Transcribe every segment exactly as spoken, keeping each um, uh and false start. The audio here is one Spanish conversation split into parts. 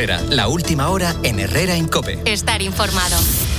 Herrera, la última hora en Herrera en COPE. Estar informado.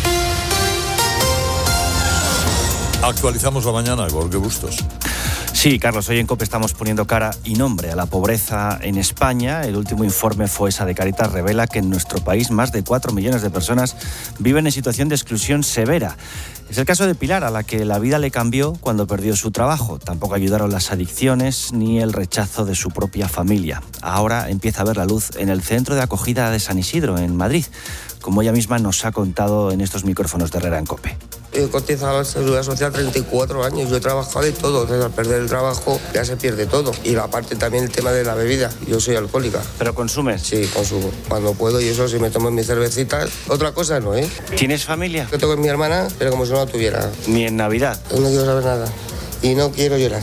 Actualizamos la mañana, Jorge Bustos. Sí, Carlos, hoy en COPE estamos poniendo cara y nombre a la pobreza en España. El último informe FOESA de Cáritas revela que en nuestro país más de cuatro millones de personas viven en situación de exclusión severa. Es el caso de Pilar, a la que la vida le cambió cuando perdió su trabajo. Tampoco ayudaron las adicciones ni el rechazo de su propia familia. Ahora empieza a ver la luz en el centro de acogida de San Isidro, en Madrid, como ella misma nos ha contado en estos micrófonos de Herrera en COPE. He cotizado a la Seguridad Social treinta y cuatro años, yo he trabajado de todo, entonces al perder el trabajo ya se pierde todo. Y aparte también el tema de la bebida, yo soy alcohólica. ¿Pero consumes? Sí, consumo, cuando puedo, y eso sí me tomo mis cervecitas. Otra cosa no, ¿eh? ¿Tienes familia? Yo tengo con mi hermana, pero como si no la tuviera. Ni en Navidad. No quiero saber nada y no quiero llorar.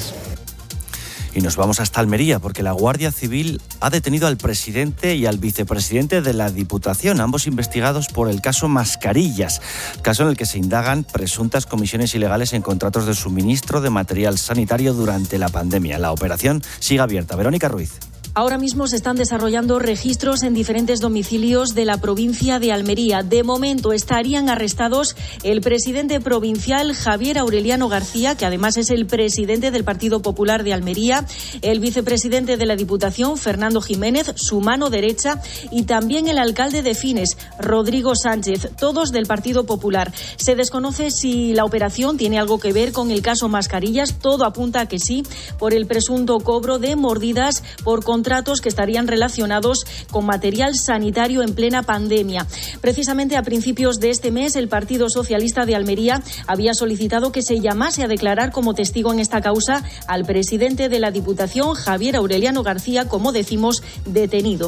Y nos vamos hasta Almería, porque la Guardia Civil ha detenido al presidente y al vicepresidente de la Diputación, ambos investigados por el caso Mascarillas, caso en el que se indagan presuntas comisiones ilegales en contratos de suministro de material sanitario durante la pandemia. La operación sigue abierta. Verónica Ruiz. Ahora mismo se están desarrollando registros en diferentes domicilios de la provincia de Almería. De momento estarían arrestados el presidente provincial Javier Aureliano García, que además es el presidente del Partido Popular de Almería, el vicepresidente de la Diputación, Fernando Jiménez, su mano derecha, y también el alcalde de Fines, Rodrigo Sánchez, todos del Partido Popular. Se desconoce si la operación tiene algo que ver con el caso Mascarillas. Todo apunta a que sí, por el presunto cobro de mordidas por contratos que estarían relacionados con material sanitario en plena pandemia. Precisamente a principios de este mes, el Partido Socialista de Almería había solicitado que se llamase a declarar como testigo en esta causa al presidente de la Diputación, Javier Aureliano García, como decimos, detenido.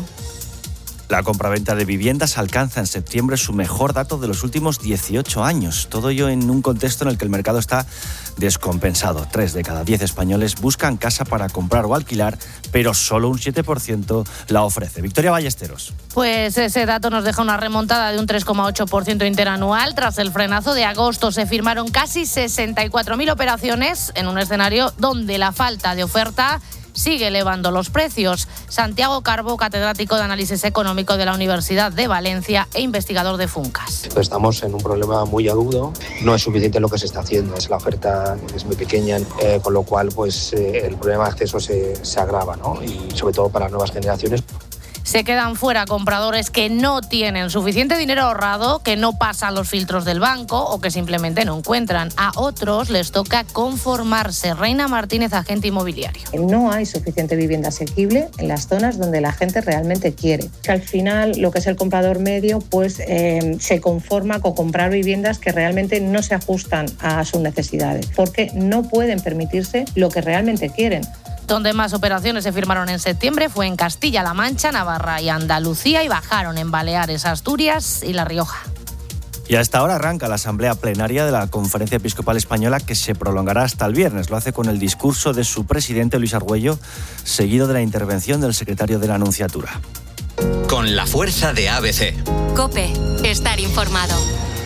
La compraventa de viviendas alcanza en septiembre su mejor dato de los últimos dieciocho años. Todo ello en un contexto en el que el mercado está descompensado. Tres de cada diez españoles buscan casa para comprar o alquilar, pero solo un siete por ciento la ofrece. Victoria Ballesteros. Pues ese dato nos deja una remontada de un tres coma ocho por ciento interanual. Tras el frenazo de agosto se firmaron casi sesenta y cuatro mil operaciones en un escenario donde la falta de oferta sigue elevando los precios. Santiago Carbo, catedrático de Análisis Económico de la Universidad de Valencia e investigador de Funcas. Estamos en un problema muy agudo, no es suficiente lo que se está haciendo, es la oferta es muy pequeña, eh, con lo cual pues eh, el problema de acceso se, se agrava, ¿no? Y sobre todo para las nuevas generaciones. Se quedan fuera compradores que no tienen suficiente dinero ahorrado, que no pasan los filtros del banco o que simplemente no encuentran. A otros les toca conformarse. Reina Martínez, agente inmobiliario. No hay suficiente vivienda asequible en las zonas donde la gente realmente quiere. Que al final lo que es el comprador medio pues eh, se conforma con comprar viviendas que realmente no se ajustan a sus necesidades, porque no pueden permitirse lo que realmente quieren. Donde más operaciones se firmaron en septiembre fue en Castilla-La Mancha, Navarra y Andalucía, y bajaron en Baleares, Asturias y La Rioja. Y a esta hora arranca la asamblea plenaria de la Conferencia Episcopal Española, que se prolongará hasta el viernes. Lo hace con el discurso de su presidente, Luis Argüello, seguido de la intervención del secretario de la Anunciatura. Con la fuerza de A B C. COPE. Estar informado.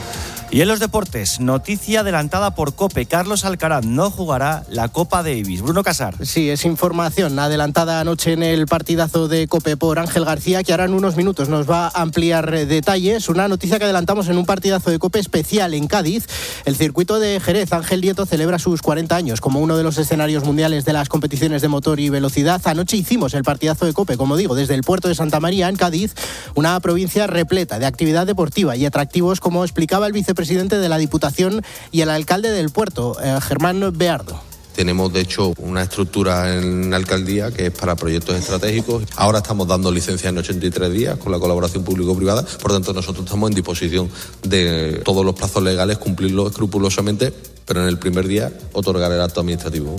Y en los deportes, noticia adelantada por COPE. Carlos Alcaraz no jugará la Copa Davis. Bruno Casar. Sí, es información adelantada anoche en el partidazo de COPE por Ángel García, que ahora en unos minutos nos va a ampliar detalles. Una noticia que adelantamos en un partidazo de COPE especial en Cádiz. El circuito de Jerez, Ángel Nieto, celebra sus cuarenta años como uno de los escenarios mundiales de las competiciones de motor y velocidad. Anoche hicimos el partidazo de COPE, como digo, desde el puerto de Santa María, en Cádiz, una provincia repleta de actividad deportiva y atractivos, como explicaba el vicepresidente presidente de la Diputación y el alcalde del puerto, eh, Germán Beardo. Tenemos, de hecho, una estructura en la alcaldía que es para proyectos estratégicos. Ahora estamos dando licencias en ochenta y tres días con la colaboración público-privada. Por tanto, nosotros estamos en disposición de todos los plazos legales, cumplirlos escrupulosamente, pero en el primer día otorgar el acto administrativo.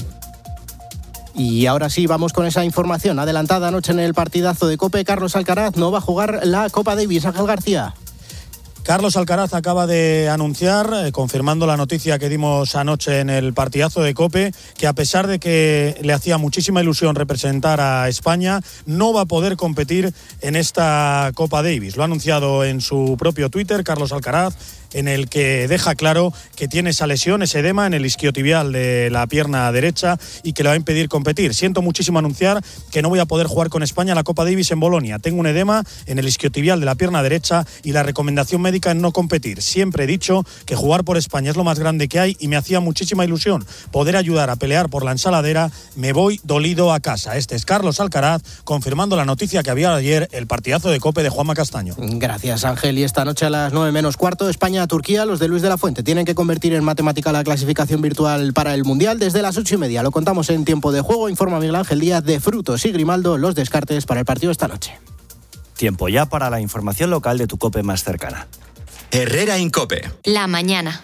Y ahora sí, vamos con esa información adelantada anoche en el partidazo de COPE. Carlos Alcaraz no va a jugar la Copa Davis. Ángel García. Carlos Alcaraz acaba de anunciar, eh, confirmando la noticia que dimos anoche en el partidazo de COPE, que a pesar de que le hacía muchísima ilusión representar a España, no va a poder competir en esta Copa Davis. Lo ha anunciado en su propio Twitter Carlos Alcaraz, en el que deja claro que tiene esa lesión, ese edema en el isquiotibial de la pierna derecha y que le va a impedir competir. Siento muchísimo anunciar que no voy a poder jugar con España en la Copa Davis en Bolonia. Tengo un edema en el isquiotibial de la pierna derecha y la recomendación médica es no competir. Siempre he dicho que jugar por España es lo más grande que hay y me hacía muchísima ilusión poder ayudar a pelear por la ensaladera. Me voy dolido a casa. Este es Carlos Alcaraz confirmando la noticia que había ayer, el partidazo de COPE de Juanma Castaño. Gracias, Ángel. Y esta noche a las nueve menos cuarto, España a Turquía, los de Luis de la Fuente tienen que convertir en matemática la clasificación virtual para el Mundial. Desde las ocho y media lo contamos en Tiempo de Juego. Informa Miguel Ángel Díaz de Frutos y Grimaldo los descartes para el partido esta noche. Tiempo ya para la información local de tu COPE más cercana. Herrera Incope. La mañana.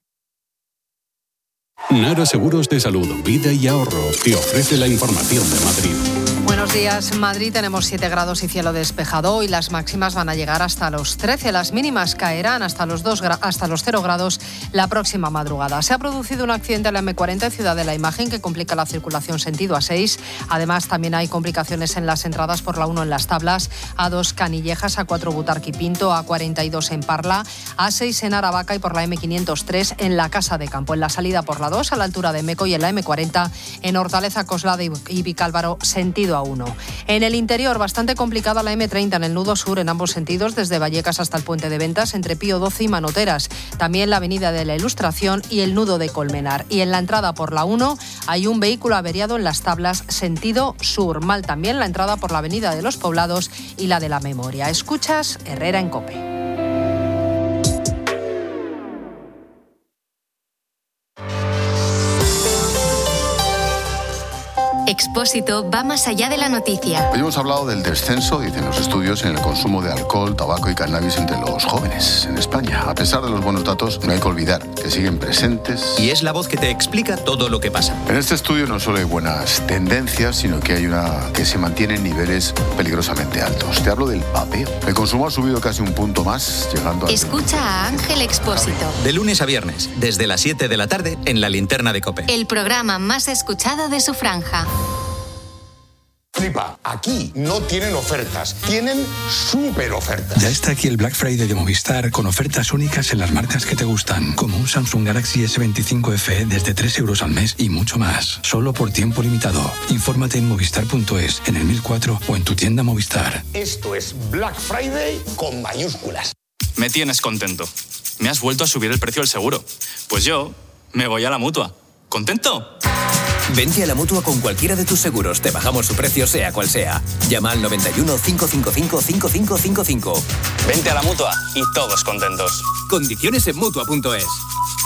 Nara Seguros de Salud, Vida y Ahorro te ofrece la información de Madrid. Buenos días, Madrid. Tenemos siete grados y cielo despejado. Hoy las máximas van a llegar hasta los trece. Las mínimas caerán hasta los, dos, hasta los cero grados la próxima madrugada. Se ha producido un accidente en la eme cuarenta en Ciudad de la Imagen que complica la circulación sentido A seis. Además, también hay complicaciones en las entradas por la uno en Las Tablas, A dos Canillejas, A cuatro Butarque y Pinto, A cuarenta y dos en Parla, A seis en Aravaca y por la eme quinientos tres en la Casa de Campo. En la salida por la dos a la altura de Meco y en la eme cuarenta en Hortaleza, Coslada y Vicálvaro, sentido A uno. En el interior, bastante complicada la eme treinta en el nudo sur en ambos sentidos, desde Vallecas hasta el Puente de Ventas, entre Pío doce y Manoteras. También la avenida de la Ilustración y el nudo de Colmenar. Y en la entrada por la uno hay un vehículo averiado en Las Tablas, sentido sur. Mal también la entrada por la avenida de los Poblados y la de la Memoria. Escuchas Herrera en COPE. Expósito va más allá de la noticia. Hoy hemos hablado del descenso, dicen los estudios, en el consumo de alcohol, tabaco y cannabis entre los jóvenes en España. A pesar de los buenos datos, no hay que olvidar que siguen presentes. Y es la voz que te explica todo lo que pasa. En este estudio no solo hay buenas tendencias, sino que hay una que se mantiene en niveles peligrosamente altos. Te hablo del vapeo. El consumo ha subido casi un punto más, llegando a... Escucha a Ángel Expósito. De lunes a viernes, desde las siete de la tarde, en la linterna de COPE. El programa más escuchado de su franja. Flipa, aquí no tienen ofertas, tienen súper ofertas. Ya está aquí el Black Friday de Movistar con ofertas únicas en las marcas que te gustan, como un Samsung Galaxy ese veinticinco efe e desde tres euros al mes y mucho más, solo por tiempo limitado. Infórmate en movistar punto es, en el mil cuatro o en tu tienda Movistar. Esto es Black Friday con mayúsculas. Me tienes contento. Me has vuelto a subir el precio del seguro. Pues yo me voy a la Mutua. ¿Contento? Vente a la Mutua con cualquiera de tus seguros. Te bajamos su precio sea cual sea. Llama al noventa y uno, cinco cinco cinco, cinco cinco cinco cinco. Vente a la Mutua y todos contentos. Condiciones en mutua punto es.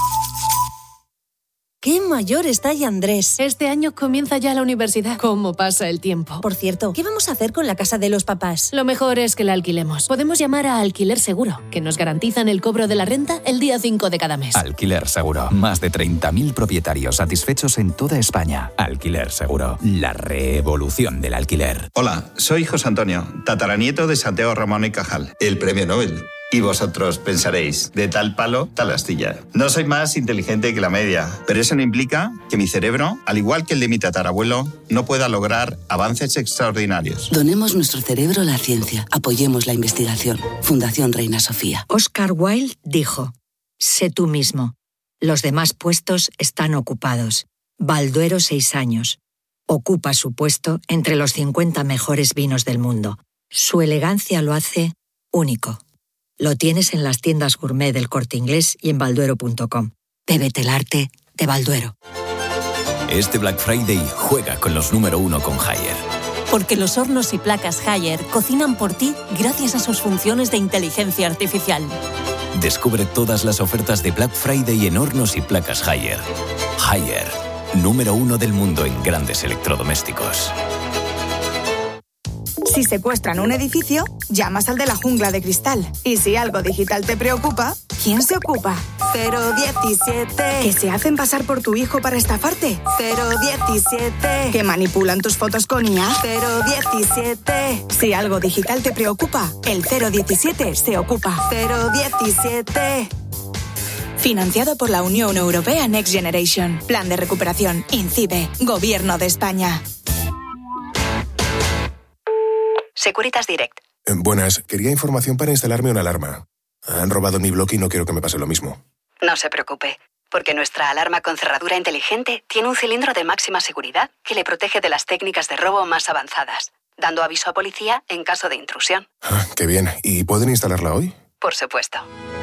¡Qué mayor está ya Andrés! Este año comienza ya la universidad. ¿Cómo pasa el tiempo? Por cierto, ¿qué vamos a hacer con la casa de los papás? Lo mejor es que la alquilemos. Podemos llamar a Alquiler Seguro, que nos garantizan el cobro de la renta el día cinco de cada mes. Alquiler Seguro. Más de treinta mil propietarios satisfechos en toda España. Alquiler Seguro. La revolución del alquiler. Hola, soy José Antonio, tataranieto de Santiago Ramón y Cajal, el premio Nobel. Y vosotros pensaréis, de tal palo, tal astilla. No soy más inteligente que la media, pero eso no implica que mi cerebro, al igual que el de mi tatarabuelo, no pueda lograr avances extraordinarios. Donemos nuestro cerebro a la ciencia. Apoyemos la investigación. Fundación Reina Sofía. Oscar Wilde dijo, sé tú mismo. Los demás puestos están ocupados. Balduero, seis años. Ocupa su puesto entre los cincuenta mejores vinos del mundo. Su elegancia lo hace único. Lo tienes en las tiendas gourmet del Corte Inglés y en balduero punto com. Bébete el arte de Balduero. Este Black Friday juega con los número uno con Haier. Porque los hornos y placas Haier cocinan por ti gracias a sus funciones de inteligencia artificial. Descubre todas las ofertas de Black Friday en hornos y placas Haier. Haier, número uno del mundo en grandes electrodomésticos. Si secuestran un edificio, llamas al de la jungla de cristal. Y si algo digital te preocupa, ¿quién se ocupa? cero diecisiete. ¿Que se hacen pasar por tu hijo para estafarte? cero diecisiete. ¿Que manipulan tus fotos con I A? cero diecisiete. Si algo digital te preocupa, el cero diecisiete se ocupa. cero diecisiete. Financiado por la Unión Europea Next Generation. Plan de recuperación. INCIBE. Gobierno de España. Securitas Direct. Buenas, quería información para instalarme una alarma. Han robado mi bloque y no quiero que me pase lo mismo. No se preocupe, porque nuestra alarma con cerradura inteligente tiene un cilindro de máxima seguridad que le protege de las técnicas de robo más avanzadas, dando aviso a policía en caso de intrusión. Ah, qué bien. ¿Y pueden instalarla hoy? Por supuesto.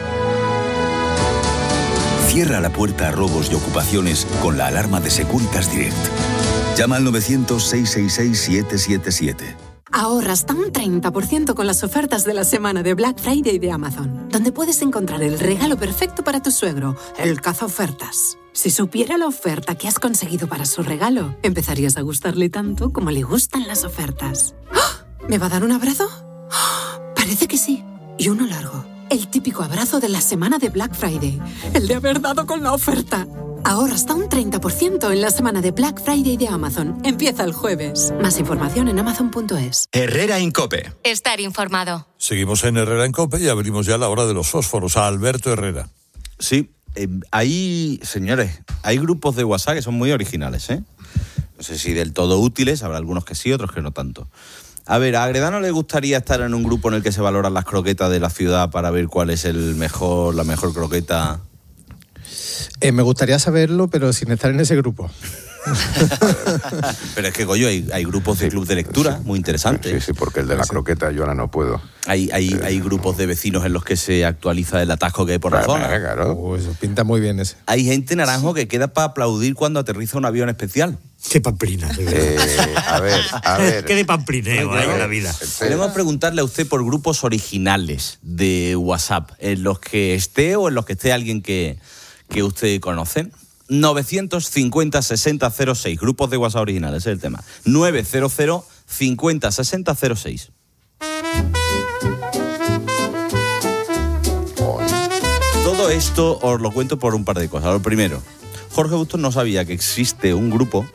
Cierra la puerta a robos y ocupaciones con la alarma de Securitas Direct. Llama al novecientos, seiscientos sesenta y seis, siete siete siete. Ahorra hasta un treinta por ciento con las ofertas de la semana de Black Friday de Amazon, donde puedes encontrar el regalo perfecto para tu suegro, el cazaofertas. Si supiera la oferta que has conseguido para su regalo, empezarías a gustarle tanto como le gustan las ofertas. ¡Oh! ¿Me va a dar un abrazo? ¡Oh! Parece que sí. Y uno largo. El típico abrazo de la semana de Black Friday. El de haber dado con la oferta. Ahorra hasta un treinta por ciento en la semana de Black Friday de Amazon. Empieza el jueves. Más información en amazon punto es. Herrera Incope. Estar informado. Seguimos en Herrera Incope y abrimos ya la hora de los fósforos. A Alberto Herrera. Sí, eh, hay, señores, hay grupos de WhatsApp que son muy originales, ¿eh? No sé si del todo útiles, habrá algunos que sí, otros que no tanto. A ver, ¿a Agredano le gustaría estar en un grupo en el que se valoran las croquetas de la ciudad para ver cuál es el mejor, la mejor croqueta? Eh, me gustaría saberlo, pero sin estar en ese grupo. Pero es que, Goyo, hay, hay grupos de club de lectura muy interesantes. Sí, sí, porque el de la croqueta yo ahora no puedo. Hay, hay, hay grupos de vecinos en los que se actualiza el atasco que hay por la zona. Claro. Oh, eso pinta muy bien ese. Hay gente naranjo que queda para aplaudir cuando aterriza un avión especial. Qué pamplina. Eh, a ver, a ver. Qué de pamplineo hay en la vida. Queremos preguntarle a usted por grupos originales de WhatsApp, en los que esté o en los que esté alguien que, que usted conoce. novecientos cincuenta, sesenta, cero seis, grupos de WhatsApp originales, ese es el tema. novecientos cincuenta, sesenta, cero seis. Todo esto os lo cuento por un par de cosas. Lo primero, Jorge Bustos no sabía que existe un grupo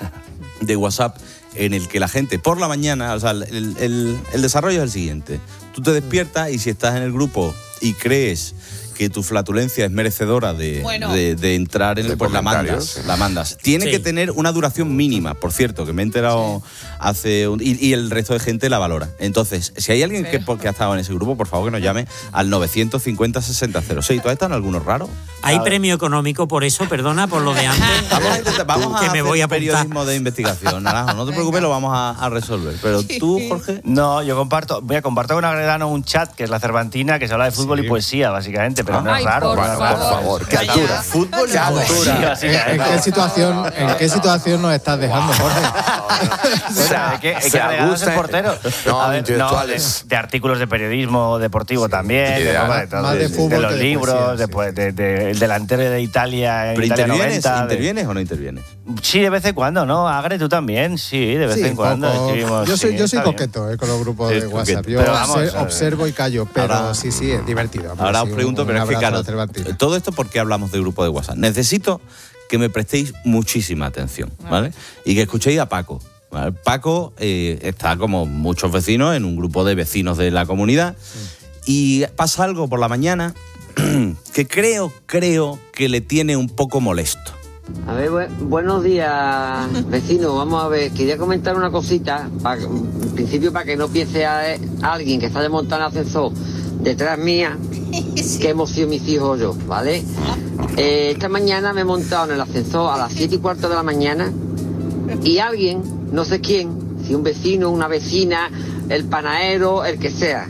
de WhatsApp en el que la gente por la mañana, o sea, el, el, el desarrollo es el siguiente. Tú te despiertas y si estás en el grupo y crees que tu flatulencia es merecedora de, bueno. de, de entrar en el, pues la mandas, sí. la mandas. Tiene Sí. que tener una duración mínima, por cierto, que me he enterado sí. hace un, y, y el resto de gente la valora. Entonces, si hay alguien que, que ha estado en ese grupo, por favor que nos llame al novecientos cincuenta, sesenta, cero seis. ¿Tú has estado en alguno raro? ¿Hay premio económico por eso? Perdona, por lo de antes. Vamos a, intentar, vamos que a me hacer voy a periodismo de investigación, Naranjo. No te preocupes, lo vamos a, a resolver. Pero tú, Jorge. No, yo comparto, voy a comparto con Agredano un chat que es la Cervantina, que se habla de fútbol sí. y poesía, básicamente, pero ah. no es Ay, raro. por, no favor, por favor, qué altura. Fútbol y poesía. ¿En, en, qué situación, ¿En qué situación nos estás dejando, Jorge? O sea, es que, es que Agredano es el portero. No, a ver, no de, de artículos de periodismo deportivo sí, también, de, de, todo, Más de, de, fútbol de los de libros, poesía, después sí. de, de, el delantero de Italia. ¿Pero Italia intervienes, noventa, intervienes de... o no intervienes? Sí, de vez en cuando, ¿no? Agre, tú también, sí, de vez sí, en cuando. Escribimos, yo soy, sí, yo soy coqueto eh, con los grupos sí, de WhatsApp. Yo vamos, observo, observo y callo, pero ahora, sí, sí, es divertido. Ahora sí, os pregunto, un, pero un es que claro, todo esto porque hablamos de grupo de WhatsApp. Necesito que me prestéis muchísima atención, ¿vale? Y que escuchéis a Paco. ¿vale? Paco eh, está como muchos vecinos en un grupo de vecinos de la comunidad y pasa algo por la mañana que creo, creo que le tiene un poco molesto. A ver, bu- buenos días, vecino. Vamos a ver, quería comentar una cosita, pa- en principio para que no piense a, a alguien que está desmontando el ascensor detrás mía, que hemos sido mis hijos yo, ¿vale? Eh, esta mañana me he montado en el ascensor a las siete y cuarto de la mañana y alguien, no sé quién, si un vecino, una vecina, el panadero, el que sea,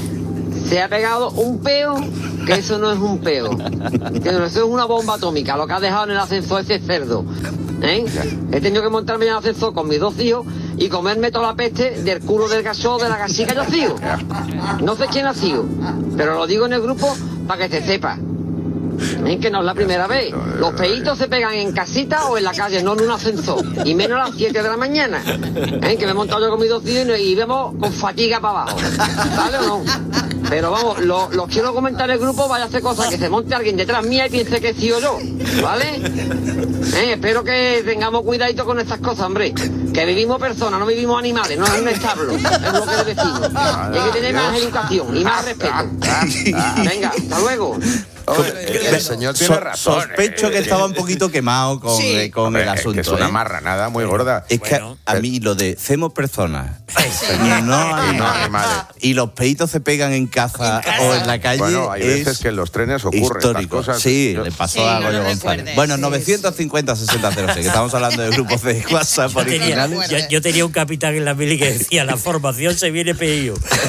se ha pegado un peo, que eso no es un peo. Eso es una bomba atómica, lo que ha dejado en el ascensor ese cerdo. ¿eh? He tenido que montarme en el ascensor con mis dos hijos y comerme toda la peste del culo del gaso de la gasica yo sigo. No sé quién ha sido, pero lo digo en el grupo para que se sepa. Es que no es la primera vez. Los peitos se pegan en casita o en la calle, no en un ascensor. Y menos a las siete de la mañana. ¿Eh? Que me he montado yo con mis dos tíos y vemos con fatiga para abajo. ¿Vale o no? Pero vamos, lo, los quiero comentar en el grupo, vaya a hacer cosas, que se monte alguien detrás mía y piense que he sido yo. ¿Vale? Eh, espero que tengamos cuidadito con estas cosas, hombre. Que vivimos personas, no vivimos animales, no es un establo, es un bloque de vecinos. Y hay que tener más educación y más respeto. Venga, hasta luego. Oye, el señor tiene So- razón. Sospecho que estaba un poquito quemado con, Sí. eh, con Hombre, el es que asunto. es una ¿eh? marranada muy gorda. Es que Bueno. a mí lo de hacemos personas y no Y no animales, animales. y los peitos se pegan en casa o en la calle. Bueno, hay es veces que en los trenes ocurren histórico. estas cosas. Sí, Yo- le pasó Sí, a no Goyo lo González. recuerdes. Bueno, Sí, novecientos cincuenta sesenta cero seis, que estamos hablando de grupos de WhatsApp Yo tenía, originales. yo, yo tenía un capitán en la mili que decía, la formación se viene peillo.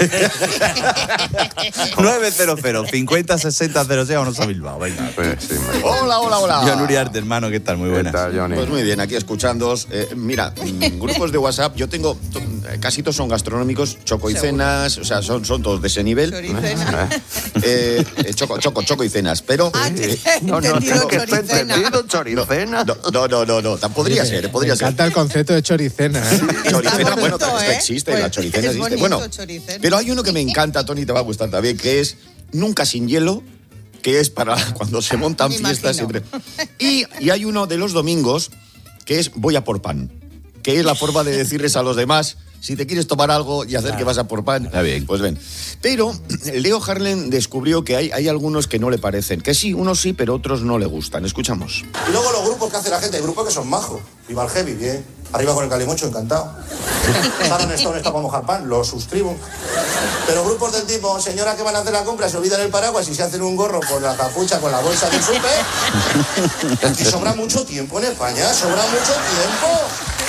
nueve cero cero cincuenta sesenta cero seis, vamos a Bilbao, venga. Hola, hola, hola. John Uriarte, hermano, ¿qué tal? Muy buenas. Pues muy bien, aquí escuchándoos. Eh, mira, mm, grupos de WhatsApp, yo tengo, to- eh, casi todos son gastronómicos, choco y cenas, o sea, son, son todos de ese nivel. Eh, eh, choco, choco, choco y cenas, pero... eh, No, no, tengo que estar entendido, choricena. No, no, no, no, no, tan- podría ser, podría Me ser. encanta el concepto de choricena. ¿eh? Choricena, bueno, esto ¿eh? existe, Pues la choricena es existe. bonito, Bueno, pero hay uno que me encanta, Tony, te va a gustar también, que es Nunca sin hielo, que es para cuando se montan Me fiestas imagino. siempre. Y, y hay uno de los domingos que es voy a por pan, que es la forma de decirles a los demás, si te quieres tomar algo y hacer que vas a por pan, pues ven. Pero Leo Harlem descubrió que hay, hay algunos que no le parecen, que sí, unos sí, pero otros no le gustan. Escuchamos. Y luego los grupos que hace la gente, hay grupos que son majos. Viva el heavy, bien. Arriba con el calimocho, encantado. Sharon Stone está para mojar pan, lo suscribo. Pero grupos del tipo, señora que van a hacer la compra, se olvidan el paraguas y se hacen un gorro con la capucha, con la bolsa del súper. Y sobra mucho tiempo en España, sobra mucho tiempo.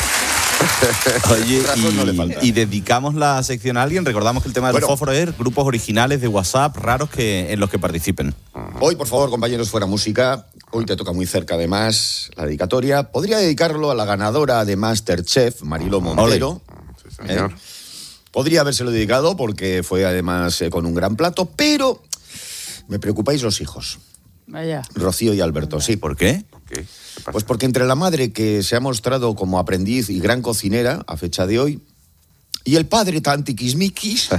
Oye, y, y dedicamos la sección a alguien. Recordamos que el tema de los fósforos es grupos originales de WhatsApp raros que en los que participen. Hoy, por favor, compañeros, fuera música. Hoy te toca muy cerca, además, la dedicatoria. Podría dedicarlo a la ganadora de MasterChef, Mariló Montero. ¿Eh? Podría habérselo dedicado porque fue, además, eh, con un gran plato, pero me preocupáis los hijos. Vaya. Rocío y Alberto, sí. ¿Por qué? Pues porque entre la madre, que se ha mostrado como aprendiz y gran cocinera a fecha de hoy, y el padre tan tiquismiquis,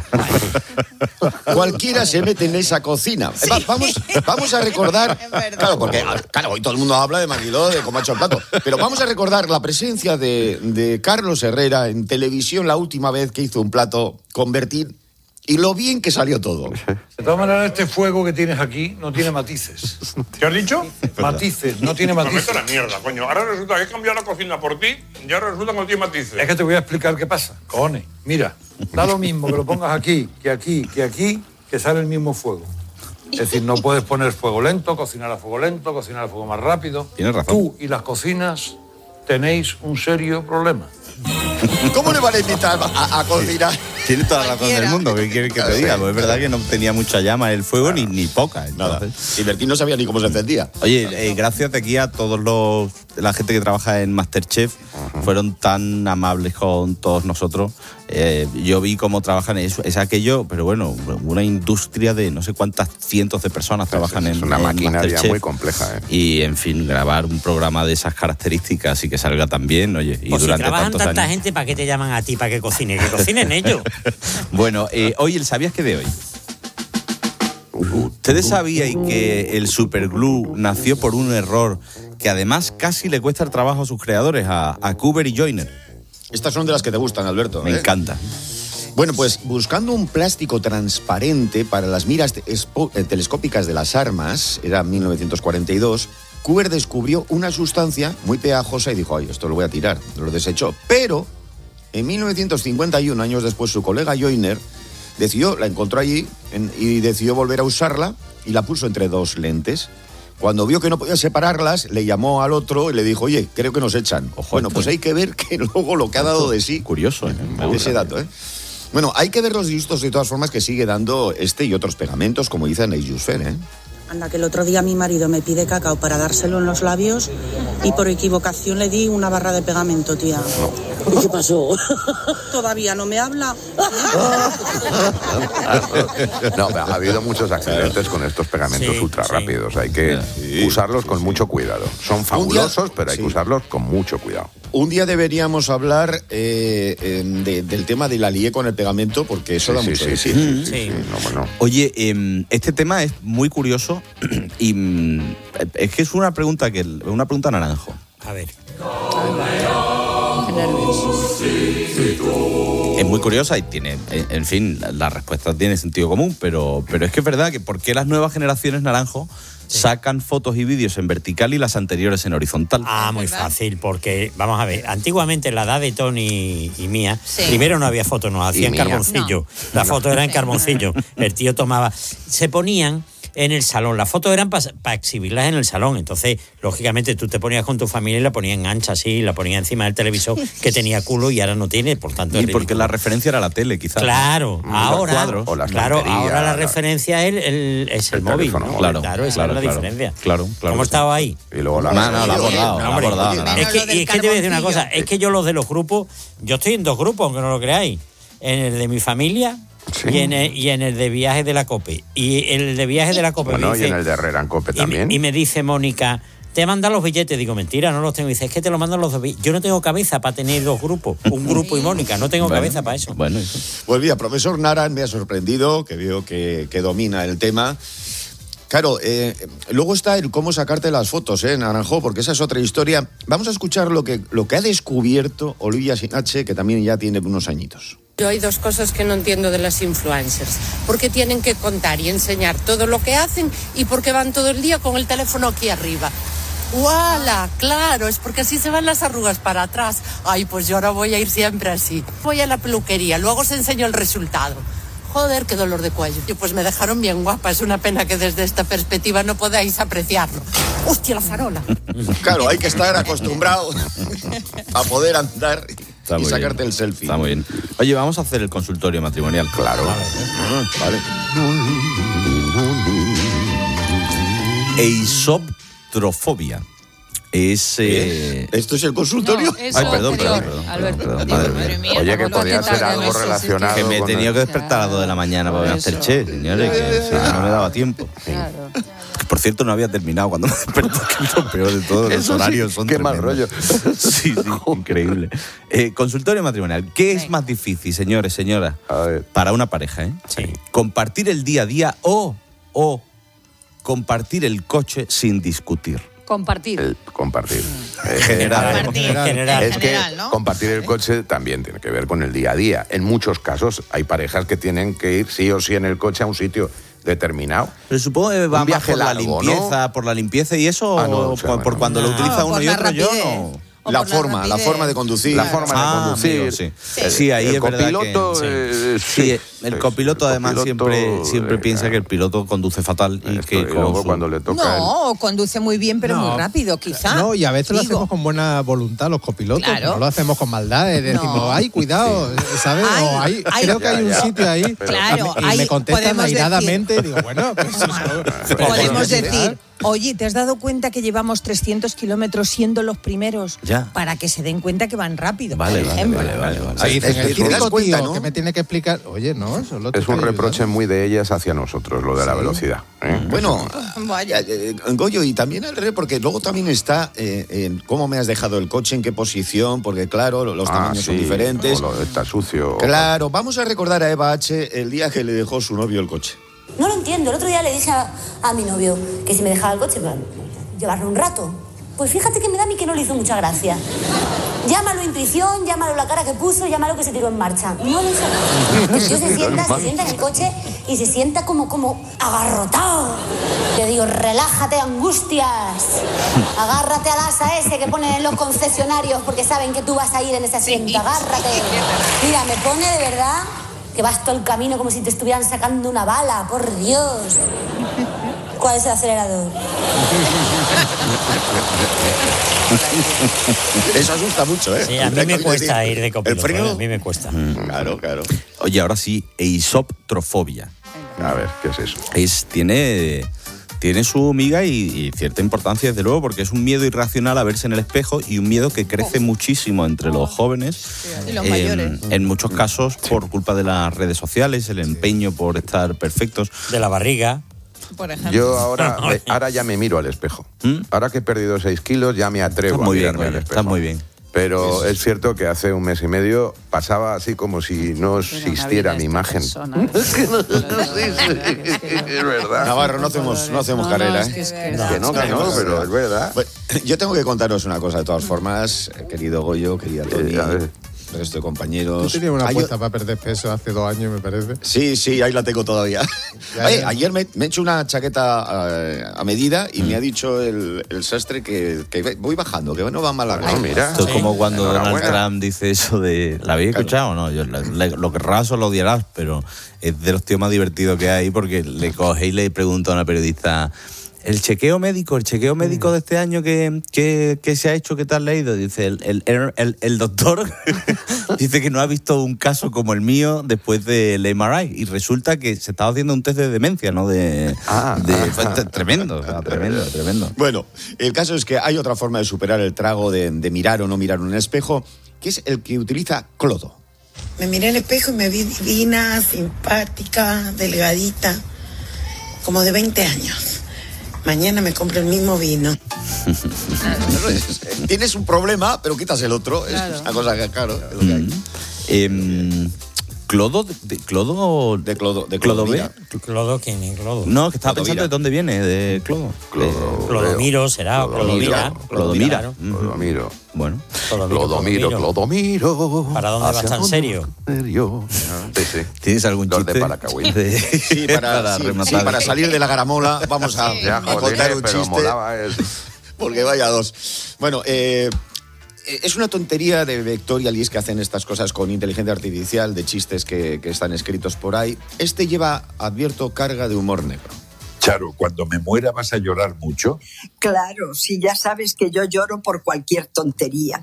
cualquiera se mete en esa cocina. Sí. Va- vamos, vamos a recordar, claro, porque claro, hoy todo el mundo habla de Mariló, de cómo ha hecho el plato, pero vamos a recordar la presencia de, de Carlos Herrera en televisión la última vez que hizo un plato convertir y lo bien que salió todo. De todas maneras, este fuego que tienes aquí no tiene matices. ¿Qué has dicho? Matices, no tiene matices. No, vete a la mierda, coño. Ahora resulta que he cambiado la cocina por ti y ahora resulta que no tiene matices. Es que te voy a explicar qué pasa. Cojones, mira, da lo mismo que lo pongas aquí, que aquí, que aquí, que sale el mismo fuego. Es decir, no puedes poner fuego lento, cocinar a fuego lento, cocinar a fuego más rápido. Tienes razón. Tú y las cocinas tenéis un serio problema. ¿Cómo le van a invitar a, a cocinar? Tiene toda la razón del mundo, ¿qué quieres que te diga? Pues es verdad que no tenía mucha llama el fuego, ni, ni poca. Nada. Y Bertín no sabía ni cómo se encendía. Oye, eh, gracias de aquí a todos los la gente que trabaja en MasterChef. Fueron tan amables con todos nosotros. Eh, yo vi cómo trabajan, es, es aquello, pero bueno, una industria de no sé cuántas cientos de personas trabajan en Es una en maquinaria MasterChef. muy compleja, ¿eh? Y, en fin, grabar un programa de esas características y que salga tan bien, oye, y Pues si durante trabajan tantos tanta años. gente, ¿para qué te llaman a ti para que cocine? Que cocinen ellos. Bueno, eh, hoy el ¿sabías qué de hoy? ¿Ustedes sabíais que el superglue nació por un error que además casi le cuesta el trabajo a sus creadores, a, a Cooper y Joyner? Estas son de las que te gustan, Alberto. Me ¿eh? encanta. Bueno, pues buscando un plástico transparente para las miras espo- eh, telescópicas de las armas, era mil novecientos cuarenta y dos, Cooper descubrió una sustancia muy pegajosa y dijo, ay, esto lo voy a tirar, lo desechó. Pero en mil novecientos cincuenta y uno, años después, su colega Joyner decidió, la encontró allí en- y decidió volver a usarla y la puso entre dos lentes. Cuando vio que no podía separarlas, le llamó al otro y le dijo, oye, creo que nos echan. Bueno, pues hay que ver que luego lo que ha dado de sí. Curioso, ¿eh? Ese dato, ¿eh? Bueno, hay que ver los disgustos de todas formas que sigue dando este y otros pegamentos, como dice Anaïs Jusfer, ¿eh? Anda, que el otro día mi marido me pide cacao para dárselo en los labios y por equivocación le di una barra de pegamento, tía. ¿Y qué pasó? Todavía no me habla. No, ha habido muchos accidentes con estos pegamentos Sí, ultra sí. rápidos. Hay que Sí, usarlos sí, con sí. mucho cuidado. Son Un día- fabulosos, pero hay sí. que usarlos con mucho cuidado. Un día deberíamos hablar eh, eh, de- del tema de la lié con el pegamento, porque eso Sí, da sí, mucho sí, de sí, sí. sí, sí, sí. No, bueno. Oye, eh, este tema es muy curioso y mm, es que es una pregunta que una pregunta naranjo. A ver. Qué nervios. Es muy curiosa y tiene, en en fin, la, la respuesta tiene sentido común, pero, pero es que es verdad que ¿por qué las nuevas generaciones naranjo sacan fotos y vídeos en vertical y las anteriores en horizontal? Ah, muy fácil, porque, vamos a ver, antiguamente en la edad de Tony y mía, Sí. primero no había fotos, nos hacían mía. carboncillo. La foto era en carboncillo. El tío tomaba. Se ponían en el salón. Las fotos eran para exhibirlas en el salón. Entonces, lógicamente, tú te ponías con tu familia y la ponías en ancha así, la ponías encima del televisor que tenía culo y ahora no tiene, por tanto. Y es porque ridículo. la referencia era la tele, quizás. Claro, Los ahora, cuadros. O la claro, estantería, ahora la la- referencia es el, el- es el, El móvil, teléfono ¿no? móvil. Claro, Claro, esa claro, es la claro. diferencia. Claro, claro ¿Cómo que sí. estaba ahí? Y luego la... No, no, la ha abordado, la ha Hombre, abordado, es naranjo. que, Lo del es que te voy a decir una carboncillo. cosa, es que yo los de los grupos, yo estoy en dos grupos, aunque no lo creáis, en el de mi familia Sí. y, en el, y en el de viajes de la COPE. Y el de viajes de la COPE Bueno, me y dice, en el de Herrera en Cope y, me- también. y me dice Mónica, te mandan los billetes. Digo, mentira, no los tengo. Y dice, es que te los mandan los dos billetes. Yo no tengo cabeza para tener dos grupos, un grupo y Mónica, no tengo Bueno, cabeza para eso. Bueno, eso. Pues mira, profesor Naran me ha sorprendido, que veo que, que domina el tema. Claro, eh, luego está el cómo sacarte las fotos, ¿eh, Naranjo? Porque esa es otra historia. Vamos a escuchar lo que, lo que ha descubierto Olivia Sinache, que también ya tiene unos añitos. Yo hay dos cosas que no entiendo de las influencers. ¿Por qué tienen que contar y enseñar todo lo que hacen y por qué van todo el día con el teléfono aquí arriba? ¡Wala! Claro, es porque así se van las arrugas para atrás. Ay, pues yo ahora voy a ir siempre así. Voy a la peluquería, luego os enseño el resultado. Joder, qué dolor de cuello. Y pues me dejaron bien guapa. Es una pena que desde esta perspectiva no podáis apreciarlo. ¡Hostia, la farola! Claro, hay que estar acostumbrado a poder andar Está y muy sacarte bien. el selfie. Está muy bien. Oye, vamos a hacer el consultorio matrimonial. Claro. Ah, vale. Eisoptrofobia. Es. eh, ¿Esto es el consultorio? No, es Ay, perdón, anterior, perdón, perdón, Alberto. perdón, Digo, madre madre mía. mía, Oye, que ¿cómo lo podía quitas ser de algo meses? relacionado Que me he con tenido el- que despertar a las dos de la mañana para ver Por eso. Masterchef, señores, que si no, no me daba tiempo. Claro. Que, por cierto, no había terminado cuando me desperté, que es lo peor de todo. Los Eso sí, horarios son qué mal tremendos. rollo. Sí, sí, increíble. Eh, consultorio matrimonial. ¿Qué es más difícil, señores, señoras, A ver. para una pareja? ¿eh? Sí. Compartir el día a día o, o compartir el coche sin discutir. Compartir. El compartir. Eh, General. Compartir. En general. Es que general, ¿no? compartir el coche también tiene que ver con el día a día. En muchos casos hay parejas que tienen que ir sí o sí en el coche a un sitio determinado. Pero supongo que va Un más viaje por la largo, limpieza, por la limpieza y eso, Ah, no, o o sea, por, por bueno, cuando lo no. utiliza No, uno por y la otro, yo rapidez. no. O La por forma, la rapidez. forma de conducir. La forma de Ah, conducir. amigo, sí. Sí. Sí, ahí el es verdad que- copiloto, sí. eh, Sí, sí, el sí, copiloto el además copiloto, siempre, siempre eh, piensa que el piloto conduce fatal y esto, que y con luego su- cuando le toca el- No, conduce muy bien, pero No. muy rápido, quizá. No, y a veces lo Digo. hacemos con buena voluntad los copilotos. Claro. No lo hacemos con maldad. eh, Decimos, No. ay, cuidado, ¿sabes? Ay, O hay- ay. creo que Ya, hay un ya. sitio ahí. Pero- Claro, y ahí me contestan podemos decir- airadamente. Y digo, bueno, pues eso- Podemos ¿eh? decir, oye, ¿te has dado cuenta que llevamos trescientos kilómetros siendo los primeros? Ya. Para que se den cuenta que van rápido. Vale, por vale, ejemplo. vale, vale, vale. Ahí dicen, Es que el te das típico cuenta, tío ¿no? que me tiene que explicar. Oye, no, solo te Es un estoy reproche ayudando. muy de ellas hacia nosotros, lo de la velocidad. ¿eh? Bueno, Vaya. eh, eh, Goyo, y también al revés, porque luego también está eh, en cómo me has dejado el coche, en qué posición, porque claro, los Ah, tamaños son sí, diferentes. o lo de está sucio. o- Claro, vamos a recordar a Eva H. el día que le dejó su novio el coche. No lo entiendo. El otro día le dije a, a mi novio que si me dejaba el coche, para llevarlo un rato. Pues fíjate que me da a mí que no le hizo mucha gracia. Llámalo intuición, llámalo la cara que puso, llámalo que se tiró en marcha. No lo sé. El tío se sienta, se sienta en el coche y se sienta como, como agarrotado. Le digo, relájate, angustias. Agárrate al asa ese que ponen en los concesionarios porque saben que tú vas a ir en ese asiento. Agárrate. Mira, me pone de verdad que vas todo el camino como si te estuvieran sacando una bala, por Dios. ¿Cuál es el acelerador? Eso asusta mucho, ¿eh? Sí, a mí me cuesta ir de copiloto. ¿El freno? ¿eh? A mí me cuesta. Claro, claro. Oye, ahora sí, eisoptrofobia. A ver, ¿qué es eso? Es, tiene, tiene su miga y, y cierta importancia, desde luego, porque es un miedo irracional a verse en el espejo y un miedo que crece muchísimo entre los jóvenes. Y los eh, mayores. En muchos casos por culpa de las redes sociales, el empeño por estar perfectos. De la barriga. Por ejemplo. Yo ahora, me- ahora ya me miro al espejo. Ahora que he perdido seis kilos ya me atrevo Estás muy a bien, mirarme al oye, espejo. estás muy bien. Pero es cierto que hace un mes y medio pasaba así como si no existiera mi imagen. Es que no, es verdad. Navarro, no hacemos, no hacemos No, no, carrera, es ¿eh? que es que no. Que no, que no, pero es verdad. Bueno, yo tengo que contaros una cosa, de todas formas, querido Goyo, querida Toni, el resto de compañeros. Tú tenías una Hay- apuesta para perder peso hace dos años, me parece. Sí, sí, ahí la tengo todavía. Ya, Oye, ya. ayer me, me he hecho una chaqueta eh, a medida y me ha dicho el, el sastre que, que voy bajando, que no va mal la cosa. Esto es como cuando Donald Enhorabuena. Trump dice eso de... ¿La habéis escuchado o no? Yo, la- la- lo querrás o lo odiarás, pero es de los tíos más divertidos que hay porque le coge y le pregunta a una periodista... El chequeo médico, el chequeo médico de este año que, que, que se ha hecho, ¿qué tal leído? Dice, el, el, el, el doctor dice que no ha visto un caso como el mío después del M R I. Y resulta que se estaba haciendo un test de demencia, ¿no? De, de, fue t- tremendo, o sea, tremendo, tremendo. Bueno, el caso es que hay otra forma de superar el trago de, de mirar o no mirar un espejo, que es el que utiliza Clodo. Me miré al espejo y me vi divina, simpática, delgadita, como de veinte años. Mañana me compro el mismo vino. Tienes un problema, pero quitas el otro. Claro. Es una cosa que, claro, es lo que hay. Em, ¿Clodo? De, de- ¿Clodo? De Clodo, de ¿Clodomira? ¿Clodo quién es? ¿Clodo? No, que estaba Clodomira. pensando de dónde viene, de Clodo. Clodomiro será, o Clodomira. Clodomira. Claro. Clodomiro. Bueno. Clodomiro, Clodomiro. ¿Para dónde vas ¿Hacia tan dónde serio? serio? Sí, sí. ¿Tienes algún Los chiste? de Paracagüín. Sí, para, sí, sí, para salir de la garamola vamos a, Ya, a joder, contar un pero chiste. molaba eso. Porque vaya dos. Bueno, eh, es una tontería de Vectorial y es que hacen estas cosas con inteligencia artificial, de chistes que, que están escritos por ahí. Este lleva, advierto, carga de humor negro. Charo, cuando me muera vas a llorar mucho. Claro, si ya sabes que yo lloro por cualquier tontería.